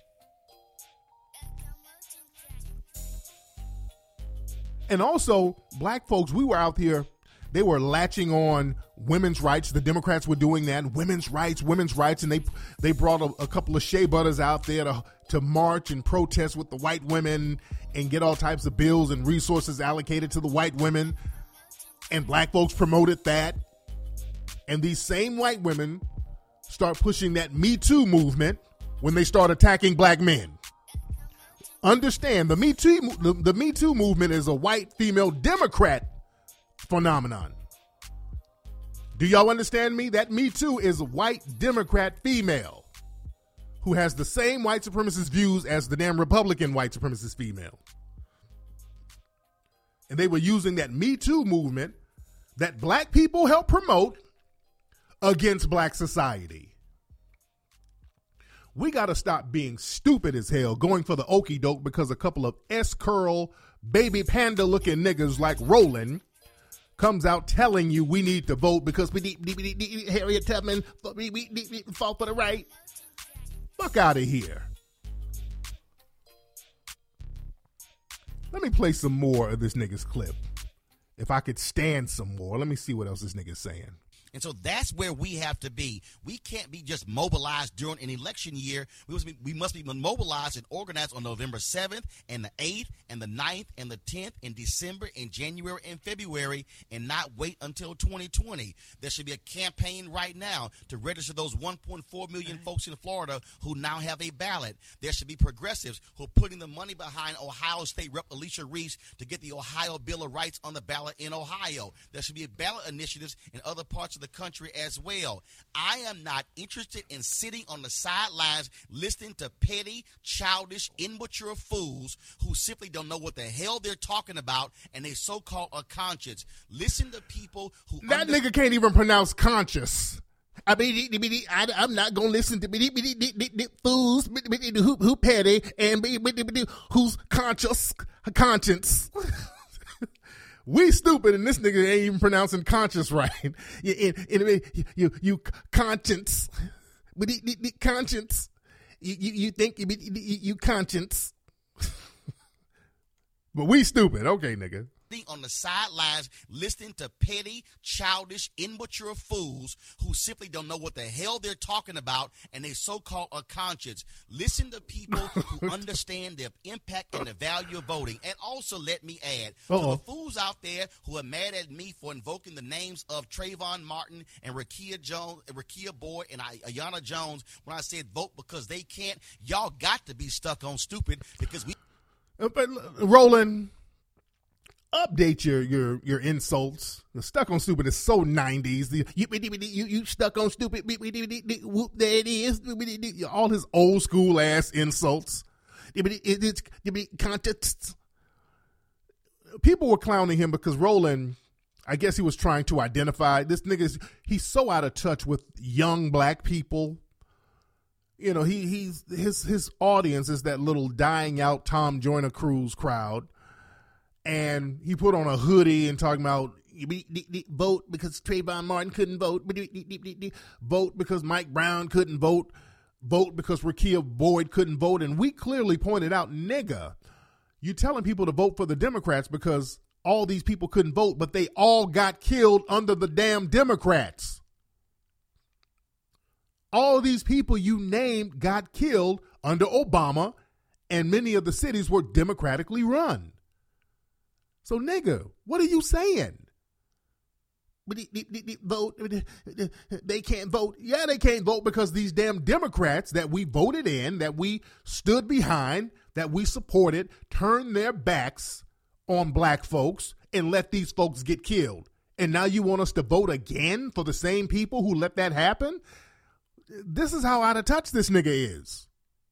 And also, black folks, we were out here, they were latching on women's rights. The Democrats were doing that, women's rights, and they brought a couple of shea butters out there to march and protest with the white women and get all types of bills and resources allocated to the white women. And black folks promoted that. And these same white women start pushing that Me Too movement when they start attacking black men. Understand, the Me Too movement is a white female Democrat phenomenon. Do y'all understand me? That Me Too is a white Democrat female who has the same white supremacist views as the damn Republican white supremacist female. And they were using that Me Too movement that black people help promote against black society. We got to stop being stupid as hell going for the okie doke because a couple of S-curl baby panda looking niggas like Roland comes out telling you we need to vote because we need Harriet Tubman, we fought for the right. Fuck out of here. Let me play some more of this nigga's clip. If I could stand some more. Let me see what else this nigga's saying. And so that's where we have to be. We can't be just mobilized during an election year. We must be mobilized and organized on November 7th and the 8th and the 9th and the 10th in December and January and February and not wait until 2020. There should be a campaign right now to register those 1.4 million folks in Florida who now have a ballot. There should be progressives who are putting the money behind Ohio State Rep. Alicia Reese to get the Ohio Bill of Rights on the ballot in Ohio. There should be ballot initiatives in other parts of the country as well. I am not interested in sitting on the sidelines listening to petty, childish, immature fools who simply don't know what the hell they're talking about and they so-called a conscience. Listen to people who... That nigga can't even pronounce conscious. I mean, I'm not going to listen to fools who petty and who's conscious. We stupid, and this nigga ain't even pronouncing conscious right. You conscience. Conscience. You think you conscience. But we stupid. Okay, nigga. On the sidelines listening to petty, childish, immature fools who simply don't know what the hell they're talking about and they so-called a conscience. Listen to people who understand the impact and the value of voting. And also let me add, to the fools out there who are mad at me for invoking the names of Trayvon Martin and Rakia Boyd and Ayanna Jones when I said vote because they can't, y'all got to be stuck on stupid because we... Roland... Update your insults. The stuck on stupid is so 90s. You stuck on stupid. Whoop, there it is. All his old school ass insults. People were clowning him because Roland, I guess he was trying to identify this nigga. He's so out of touch with young black people. You know, his audience is that little dying out Tom Joyner Cruz crowd. And he put on a hoodie and talking about vote because Trayvon Martin couldn't vote, vote because Mike Brown couldn't vote because Rakia Boyd couldn't vote. And we clearly pointed out, nigga, you telling people to vote for the Democrats because all these people couldn't vote, but they all got killed under the damn Democrats. All these people you named got killed under Obama, and many of the cities were democratically run. So, nigga, what are you saying? Vote. They can't vote. Yeah, they can't vote because these damn Democrats that we voted in, that we stood behind, that we supported, turned their backs on black folks and let these folks get killed. And now you want us to vote again for the same people who let that happen? This is how out of touch this nigga is.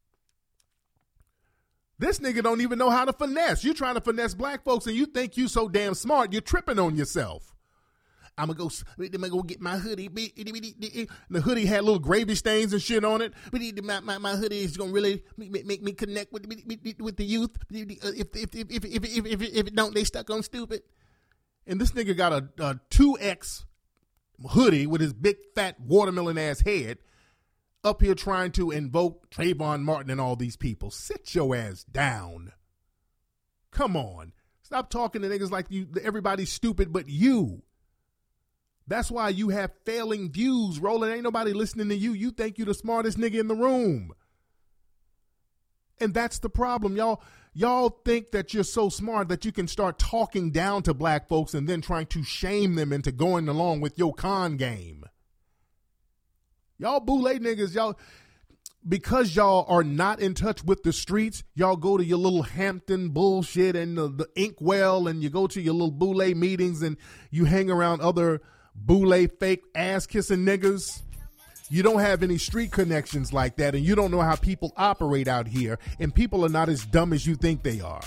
This nigga don't even know how to finesse. You're trying to finesse black folks and you think you so damn smart, you're tripping on yourself. I'm gonna go get my hoodie. The hoodie had little gravy stains and shit on it. My hoodie is gonna really make me connect with the youth. If it don't, they stuck on stupid. And this nigga got a 2X hoodie with his big fat watermelon ass head up here trying to invoke Trayvon Martin and all these people. Sit your ass down. Come on. Stop talking to niggas like everybody's stupid but you. That's why you have failing views, Roland. Ain't nobody listening to you. You think you the smartest nigga in the room. And that's the problem. Y'all think that you're so smart that you can start talking down to black folks and then trying to shame them into going along with your con game. Y'all boule niggas, because y'all are not in touch with the streets, y'all go to your little Hampton bullshit and the Inkwell, and you go to your little boule meetings and you hang around other boule fake ass kissing niggas. You don't have any street connections like that, and you don't know how people operate out here, and people are not as dumb as you think they are.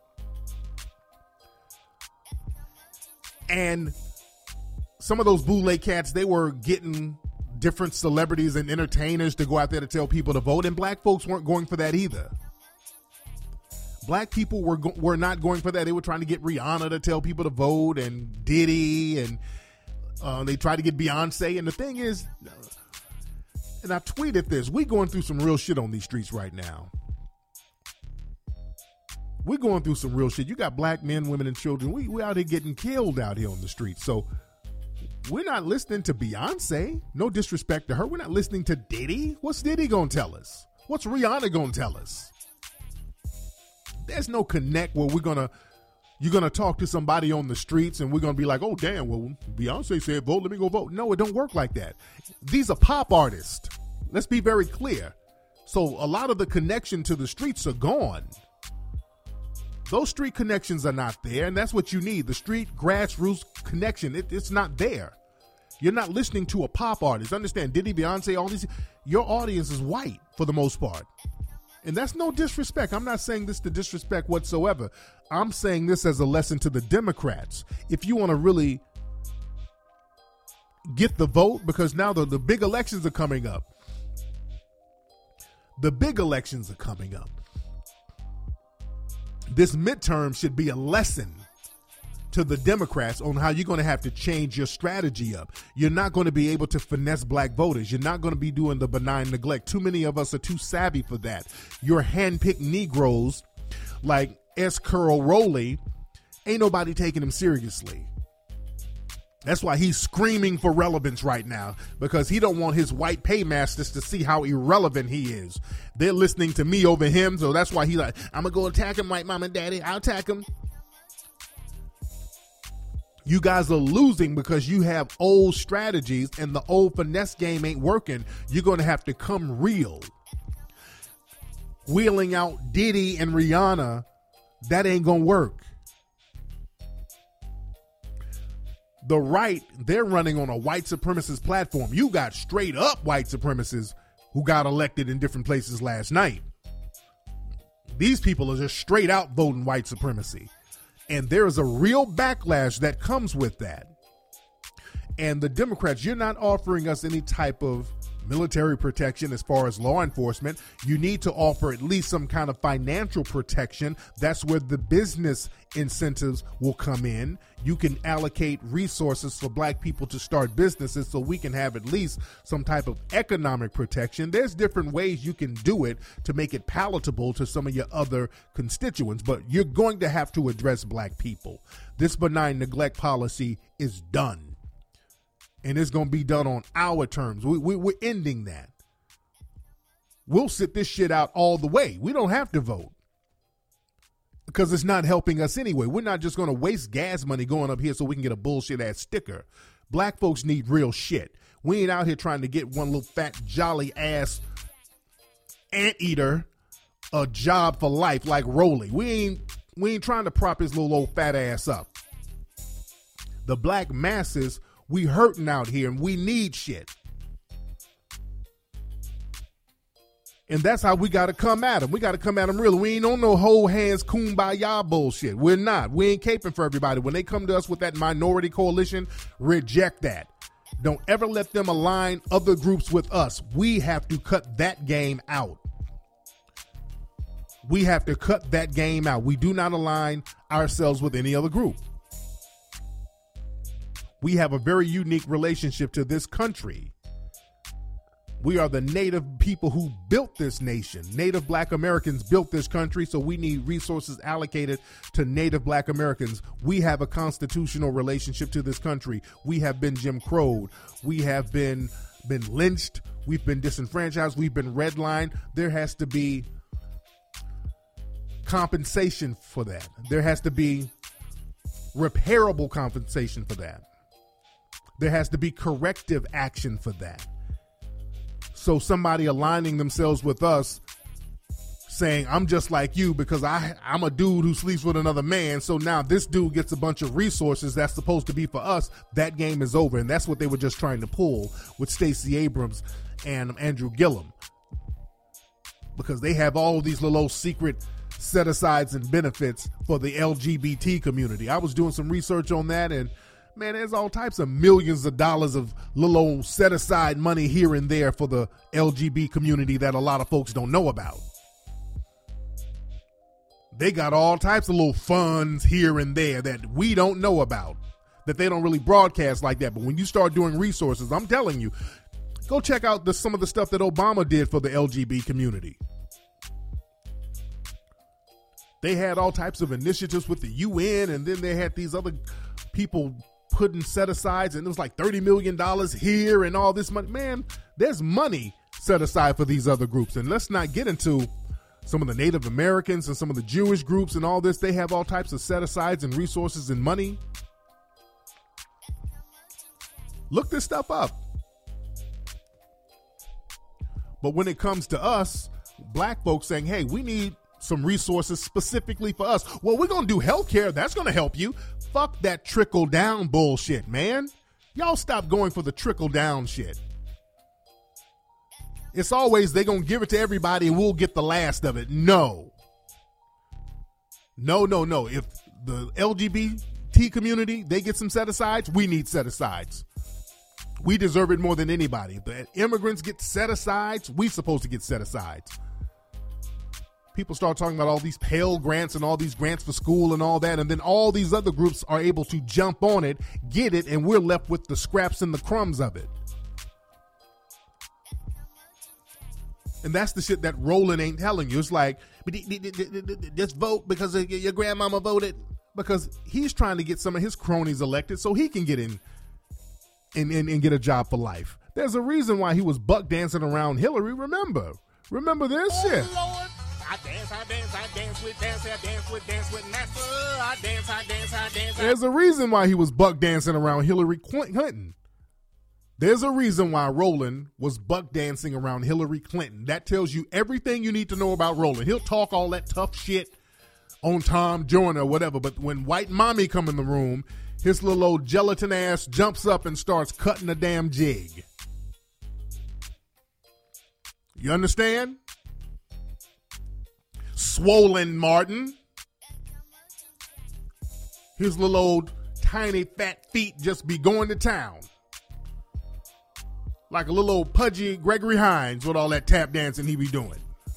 And some of those boule cats, they were getting different celebrities and entertainers to go out there to tell people to vote, and black folks weren't going for that either. Black people were not going for that. They were trying to get Rihanna to tell people to vote, and Diddy, and they tried to get Beyonce. And the thing is, and I tweeted this, we going through some real shit on these streets right now. We're going through some real shit. You got black men, women, and children. We out here getting killed out here on the streets. So we're not listening to Beyonce. No disrespect to her. We're not listening to Diddy. What's Diddy gonna tell us? What's Rihanna gonna tell us? There's no connect where you're gonna talk to somebody on the streets and we're gonna be like, oh damn, well Beyonce said vote, let me go vote. No, it don't work like that. These are pop artists. Let's be very clear. So a lot of the connection to the streets are gone. Those street connections are not there, and that's what you need. The street grassroots connection, it's not there. You're not listening to a pop artist. Understand, Diddy, Beyonce, all these, your audience is white for the most part. And that's no disrespect. I'm not saying this to disrespect whatsoever. I'm saying this as a lesson to the Democrats. If you want to really get the vote, because now the big elections are coming up. The big elections are coming up. This midterm should be a lesson to the Democrats on how you're going to have to change your strategy up. You're not going to be able to finesse black voters. You're not going to be doing the benign neglect. Too many of us are too savvy for that. Your hand-picked Negroes like S. Curl Rowley, ain't nobody taking him seriously. That's why he's screaming for relevance right now, because he don't want his white paymasters to see how irrelevant he is. They're listening to me over him, so that's why he's like, I'm going to go attack him, white mom and daddy. I'll attack him. You guys are losing because you have old strategies and the old finesse game ain't working. You're going to have to come real. Wheeling out Diddy and Rihanna, that ain't going to work. The right, they're running on a white supremacist platform. You got straight up white supremacists who got elected in different places last night. These people are just straight out voting white supremacy. And there is a real backlash that comes with that. And the Democrats, you're not offering us any type of military protection as far as law enforcement. You need to offer at least some kind of financial protection. That's where the business incentives will come in. You can allocate resources for black people to start businesses so we can have at least some type of economic protection. There's different ways you can do it to make it palatable to some of your other constituents, but you're going to have to address black people. This benign neglect policy is done. And it's going to be done on our terms. We're ending that. We'll sit this shit out all the way. We don't have to vote because it's not helping us anyway. We're not just going to waste gas money going up here so we can get a bullshit ass sticker. Black folks need real shit. We ain't out here trying to get one little fat jolly ass anteater a job for life like Rowley. We ain't trying to prop his little old fat ass up. The black masses, we hurting out here and we need shit. And that's how we got to come at them. We got to come at them real. We ain't on no hold hands kumbaya bullshit. We're not. We ain't caping for everybody. When they come to us with that minority coalition, reject that. Don't ever let them align other groups with us. We have to cut that game out. We have to cut that game out. We do not align ourselves with any other group. We have a very unique relationship to this country. We are the native people who built this nation. Native Black Americans built this country, so we need resources allocated to Native Black Americans. We have a constitutional relationship to this country. We have been Jim Crowed. We have been lynched. We've been disenfranchised. We've been redlined. There has to be compensation for that. There has to be repairable compensation for that. There has to be corrective action for that. So somebody aligning themselves with us saying, I'm just like you because I'm a dude who sleeps with another man. So now this dude gets a bunch of resources that's supposed to be for us. That game is over. And that's what they were just trying to pull with Stacey Abrams and Andrew Gillum, because they have all these little secret set-asides and benefits for the LGBT community. I was doing some research on that, and man, there's all types of millions of dollars of little old set-aside money here and there for the LGBT community that a lot of folks don't know about. They got all types of little funds here and there that we don't know about, that they don't really broadcast like that. But when you start doing resources, I'm telling you, go check out some of the stuff that Obama did for the LGBT community. They had all types of initiatives with the UN, and then they had these other people putting set-asides, and it was like $30 million here and all this money. Man, there's money set aside for these other groups. And let's not get into some of the Native Americans and some of the Jewish groups and all this. They have all types of set-asides and resources and money. Look this stuff up. But when it comes to us, black folks saying, hey, we need some resources specifically for us. Well, we're going to do healthcare. That's going to help you. Fuck that trickle down bullshit, man. Y'all stop going for the trickle down shit. It's always they're going to give it to everybody and we'll get the last of it. No. No. If the LGBT community, they get some set-asides, we need set-asides. We deserve it more than anybody. If the immigrants get set-asides, we supposed to get set-asides. People start talking about all these Pell Grants and all these grants for school and all that, and then all these other groups are able to jump on it, get it, and we're left with the scraps and the crumbs of it. And that's the shit that Roland ain't telling you. It's like, just vote because your grandmama voted. Because he's trying to get some of his cronies elected so he can get in and get a job for life. There's a reason why he was buck dancing around Hillary. Remember this shit. Lord. I dance with NASA. I dance. There's a reason why he was buck dancing around Hillary Clinton. There's a reason why Roland was buck dancing around Hillary Clinton. That tells you everything you need to know about Roland. He'll talk all that tough shit on Tom Joyner or whatever, but when white mommy come in the room, his little old gelatin ass jumps up and starts cutting a damn jig. You understand? Swollen Martin. His little old tiny fat feet just be going to town. Like a little old pudgy Gregory Hines with all that tap dancing he be doing.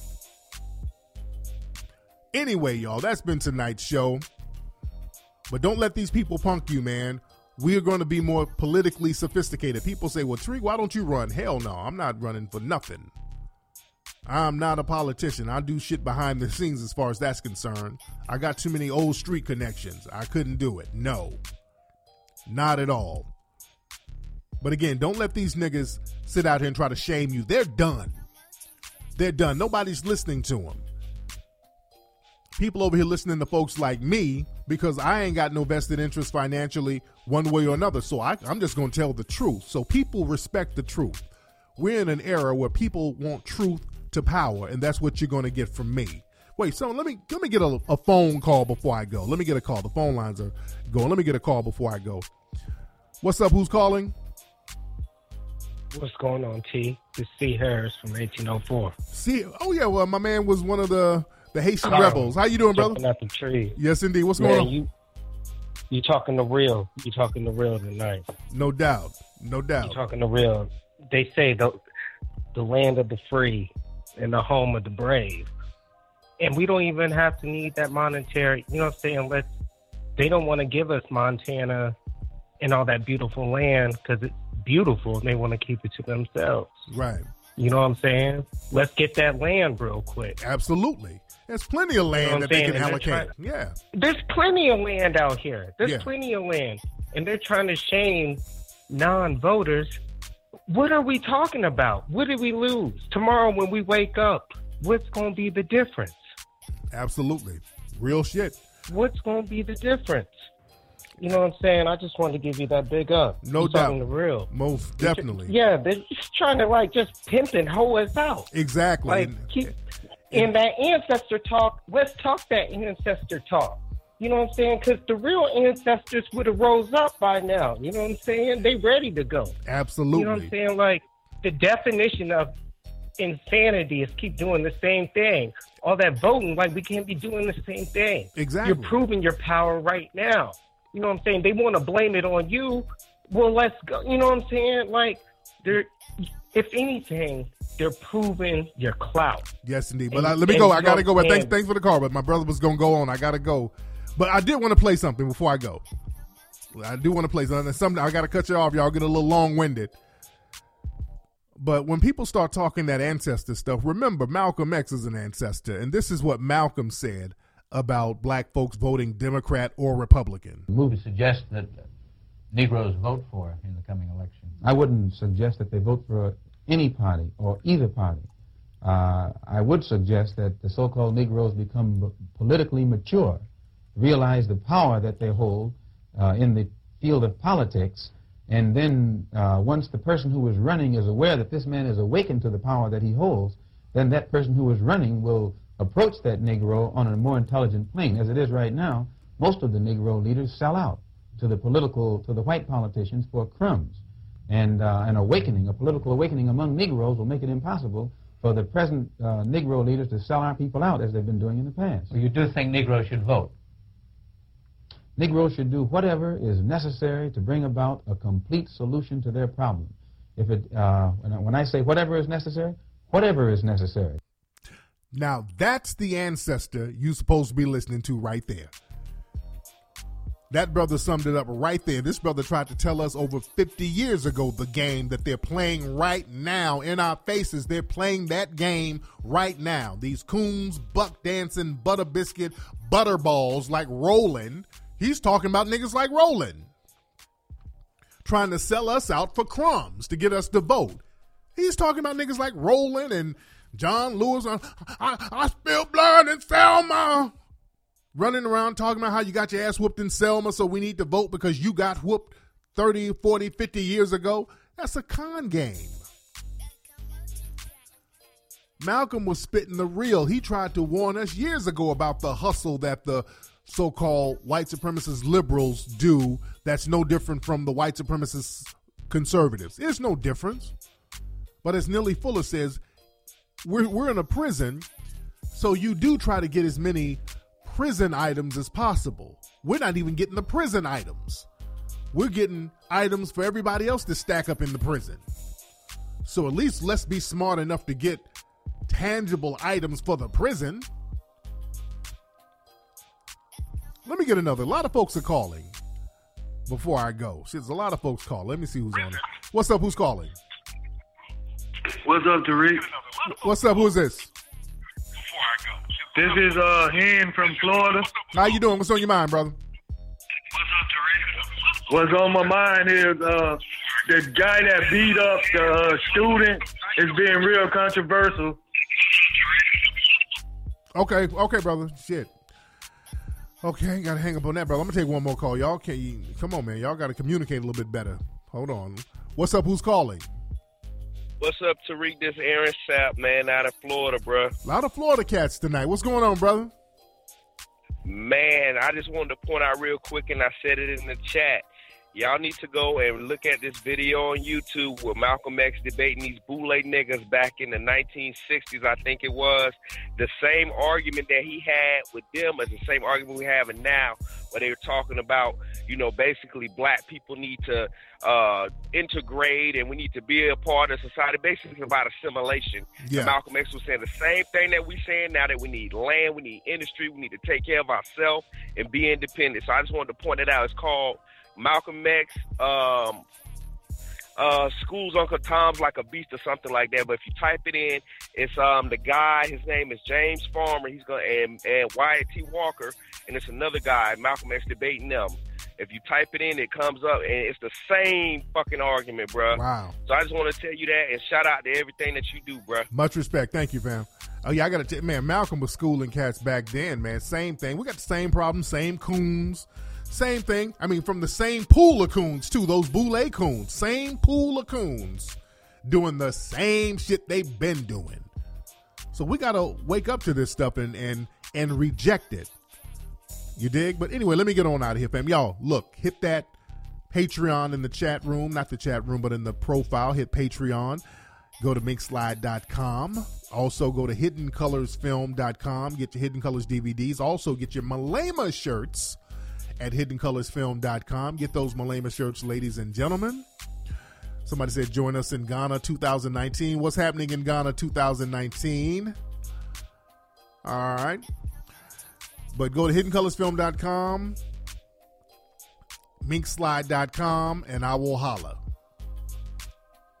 Anyway, y'all, that's been tonight's show. But don't let these people punk you, man. We are going to be more politically sophisticated. People say, well, Tariq, why don't you run? Hell no, I'm not running for nothing. I'm not a politician. I do shit behind the scenes as far as that's concerned. I got too many old street connections. I couldn't do it. No, not at all. But again, don't let these niggas sit out here and try to shame you. They're done. They're done. Nobody's listening to them. People over here listening to folks like me because I ain't got no vested interest financially one way or another. So I'm just going to tell the truth. So people respect the truth. We're in an era where people want truth to power, and that's what you're going to get from me. Wait, so let me get a phone call before I go. Let me get a call. The phone lines are going. Let me get a call before I go. What's up? Who's calling? What's going on, T? This is C. Harris from 1804. Oh yeah, well, my man was one of the Haitian rebels. How you doing, brother? Jumping out the tree. Yes, indeed. What's going on? You talking the real. You talking the real tonight. No doubt. You talking the real. They say the land of the free and the home of the brave. And we don't even have to need that monetary, you know what I'm saying? They don't want to give us Montana and all that beautiful land because it's beautiful and they want to keep it to themselves. Right. You know what I'm saying? Let's get that land real quick. Absolutely. There's plenty of land that they can allocate. Yeah. There's plenty of land out here. There's plenty of land. And they're trying to shame non-voters. What are we talking about? What did we lose? Tomorrow when we wake up, what's going to be the difference? Absolutely. Real shit. What's going to be the difference? You know what I'm saying? I just wanted to give you that big up. No doubt. The real. Most definitely. Yeah, they're just trying to just pimp and hoe us out. Exactly. In that ancestor talk, let's talk that ancestor talk. You know what I'm saying? Because the real ancestors would have rose up by now. You know what I'm saying? They ready to go. Absolutely. You know what I'm saying? The definition of insanity is keep doing the same thing. All that voting, we can't be doing the same thing. Exactly. You're proving your power right now. You know what I'm saying? They want to blame it on you. Well, let's go. You know what I'm saying? If anything, they're proving your clout. Yes, indeed. But let me go. I got to go. But thanks for the call. But my brother was going to go on. I got to go. But I did want to play something before I go. I do want to play something. I got to cut you off. Y'all get a little long-winded. But when people start talking that ancestor stuff, remember Malcolm X is an ancestor. And this is what Malcolm said about black folks voting Democrat or Republican. The movie suggests that Negroes vote for in the coming election. I wouldn't suggest that they vote for any party or either party. I would suggest that the so-called Negroes become politically mature, realize the power that they hold in the field of politics, and then once the person who is running is aware that this man is awakened to the power that he holds, then that person who is running will approach that Negro on a more intelligent plane. As it is right now, most of the Negro leaders sell out to the white politicians for crumbs. And an awakening, a political awakening among Negroes will make it impossible for the present Negro leaders to sell our people out as they've been doing in the past. So you do think Negroes should vote? Negroes should do whatever is necessary to bring about a complete solution to their problem. When I say whatever is necessary, whatever is necessary. Now, that's the ancestor you're supposed to be listening to right there. That brother summed it up right there. This brother tried to tell us over 50 years ago the game that they're playing right now in our faces. They're playing that game right now. These coons, buck dancing, butter biscuit, butterballs like Roland. He's talking about niggas like Roland. Trying to sell us out for crumbs to get us to vote. He's talking about niggas like Roland and John Lewis. I spilled blood in Selma. Running around talking about how you got your ass whooped in Selma, so we need to vote because you got whooped 30, 40, 50 years ago. That's a con game. Malcolm was spitting the real. He tried to warn us years ago about the hustle that the so-called white supremacist liberals do that's no different from the white supremacist conservatives. There's no difference. But as Nelly Fuller says, we're in a prison, so you do try to get as many prison items as possible. We're not even getting the prison items. We're getting items for everybody else to stack up in the prison. So at least let's be smart enough to get tangible items for the prison. Let me get another. A lot of folks are calling before I go. There's a lot of folks call. Let me see who's on it. What's up? Who's calling? What's up, Tariq? What's up? Who's this? This is Hen from Florida. How you doing? What's on your mind, brother? What's on my mind is the guy that beat up the student is being real controversial. Okay, brother. Shit. Okay, gotta hang up on that, brother. I'm gonna take one more call. Y'all come on, man. Y'all gotta communicate a little bit better. Hold on. What's up? Who's calling? What's up, Tariq? This is Aaron Sapp, man, out of Florida, bro. A lot of Florida cats tonight. What's going on, brother? Man, I just wanted to point out real quick, and I said it in the chat. Y'all need to go and look at this video on YouTube with Malcolm X debating these boule niggas back in the 1960s, I think it was. The same argument that he had with them is the same argument we're having now, where they were talking about, basically black people need to integrate and we need to be a part of society. Basically about assimilation. Yeah. And Malcolm X was saying the same thing that we're saying now, that we need land, we need industry, we need to take care of ourselves and be independent. So I just wanted to point it out. It's called Malcolm X, School's Uncle Tom's Like a Beast or something like that. But if you type it in, it's the guy. His name is James Farmer. He's gonna and Wyatt T. Walker, and it's another guy, Malcolm X, debating them. If you type it in, it comes up, and it's the same fucking argument, bro. Wow. So I just want to tell you that, and shout out to everything that you do, bro. Much respect. Thank you, fam. Oh, yeah, I got to man, Malcolm was schooling cats back then, man. Same thing. We got the same problem, same coons, same thing. I mean, from the same pool of coons, too, those Boule coons. Same pool of coons doing the same shit they've been doing. So we got to wake up to this stuff and reject it. You dig? But anyway, let me get on out of here, fam. Y'all, look, hit that Patreon in the chat room. Not the chat room, but in the profile. Hit Patreon. Go to minkslide.com. Also go to hiddencolorsfilm.com. Get your Hidden Colors DVDs. Also get your Malema shirts at hiddencolorsfilm.com. Get those Malema shirts, ladies and gentlemen. Somebody said join us in Ghana 2019. What's happening in Ghana 2019? All right. But go to hiddencolorsfilm.com, minkslide.com, and I will holla.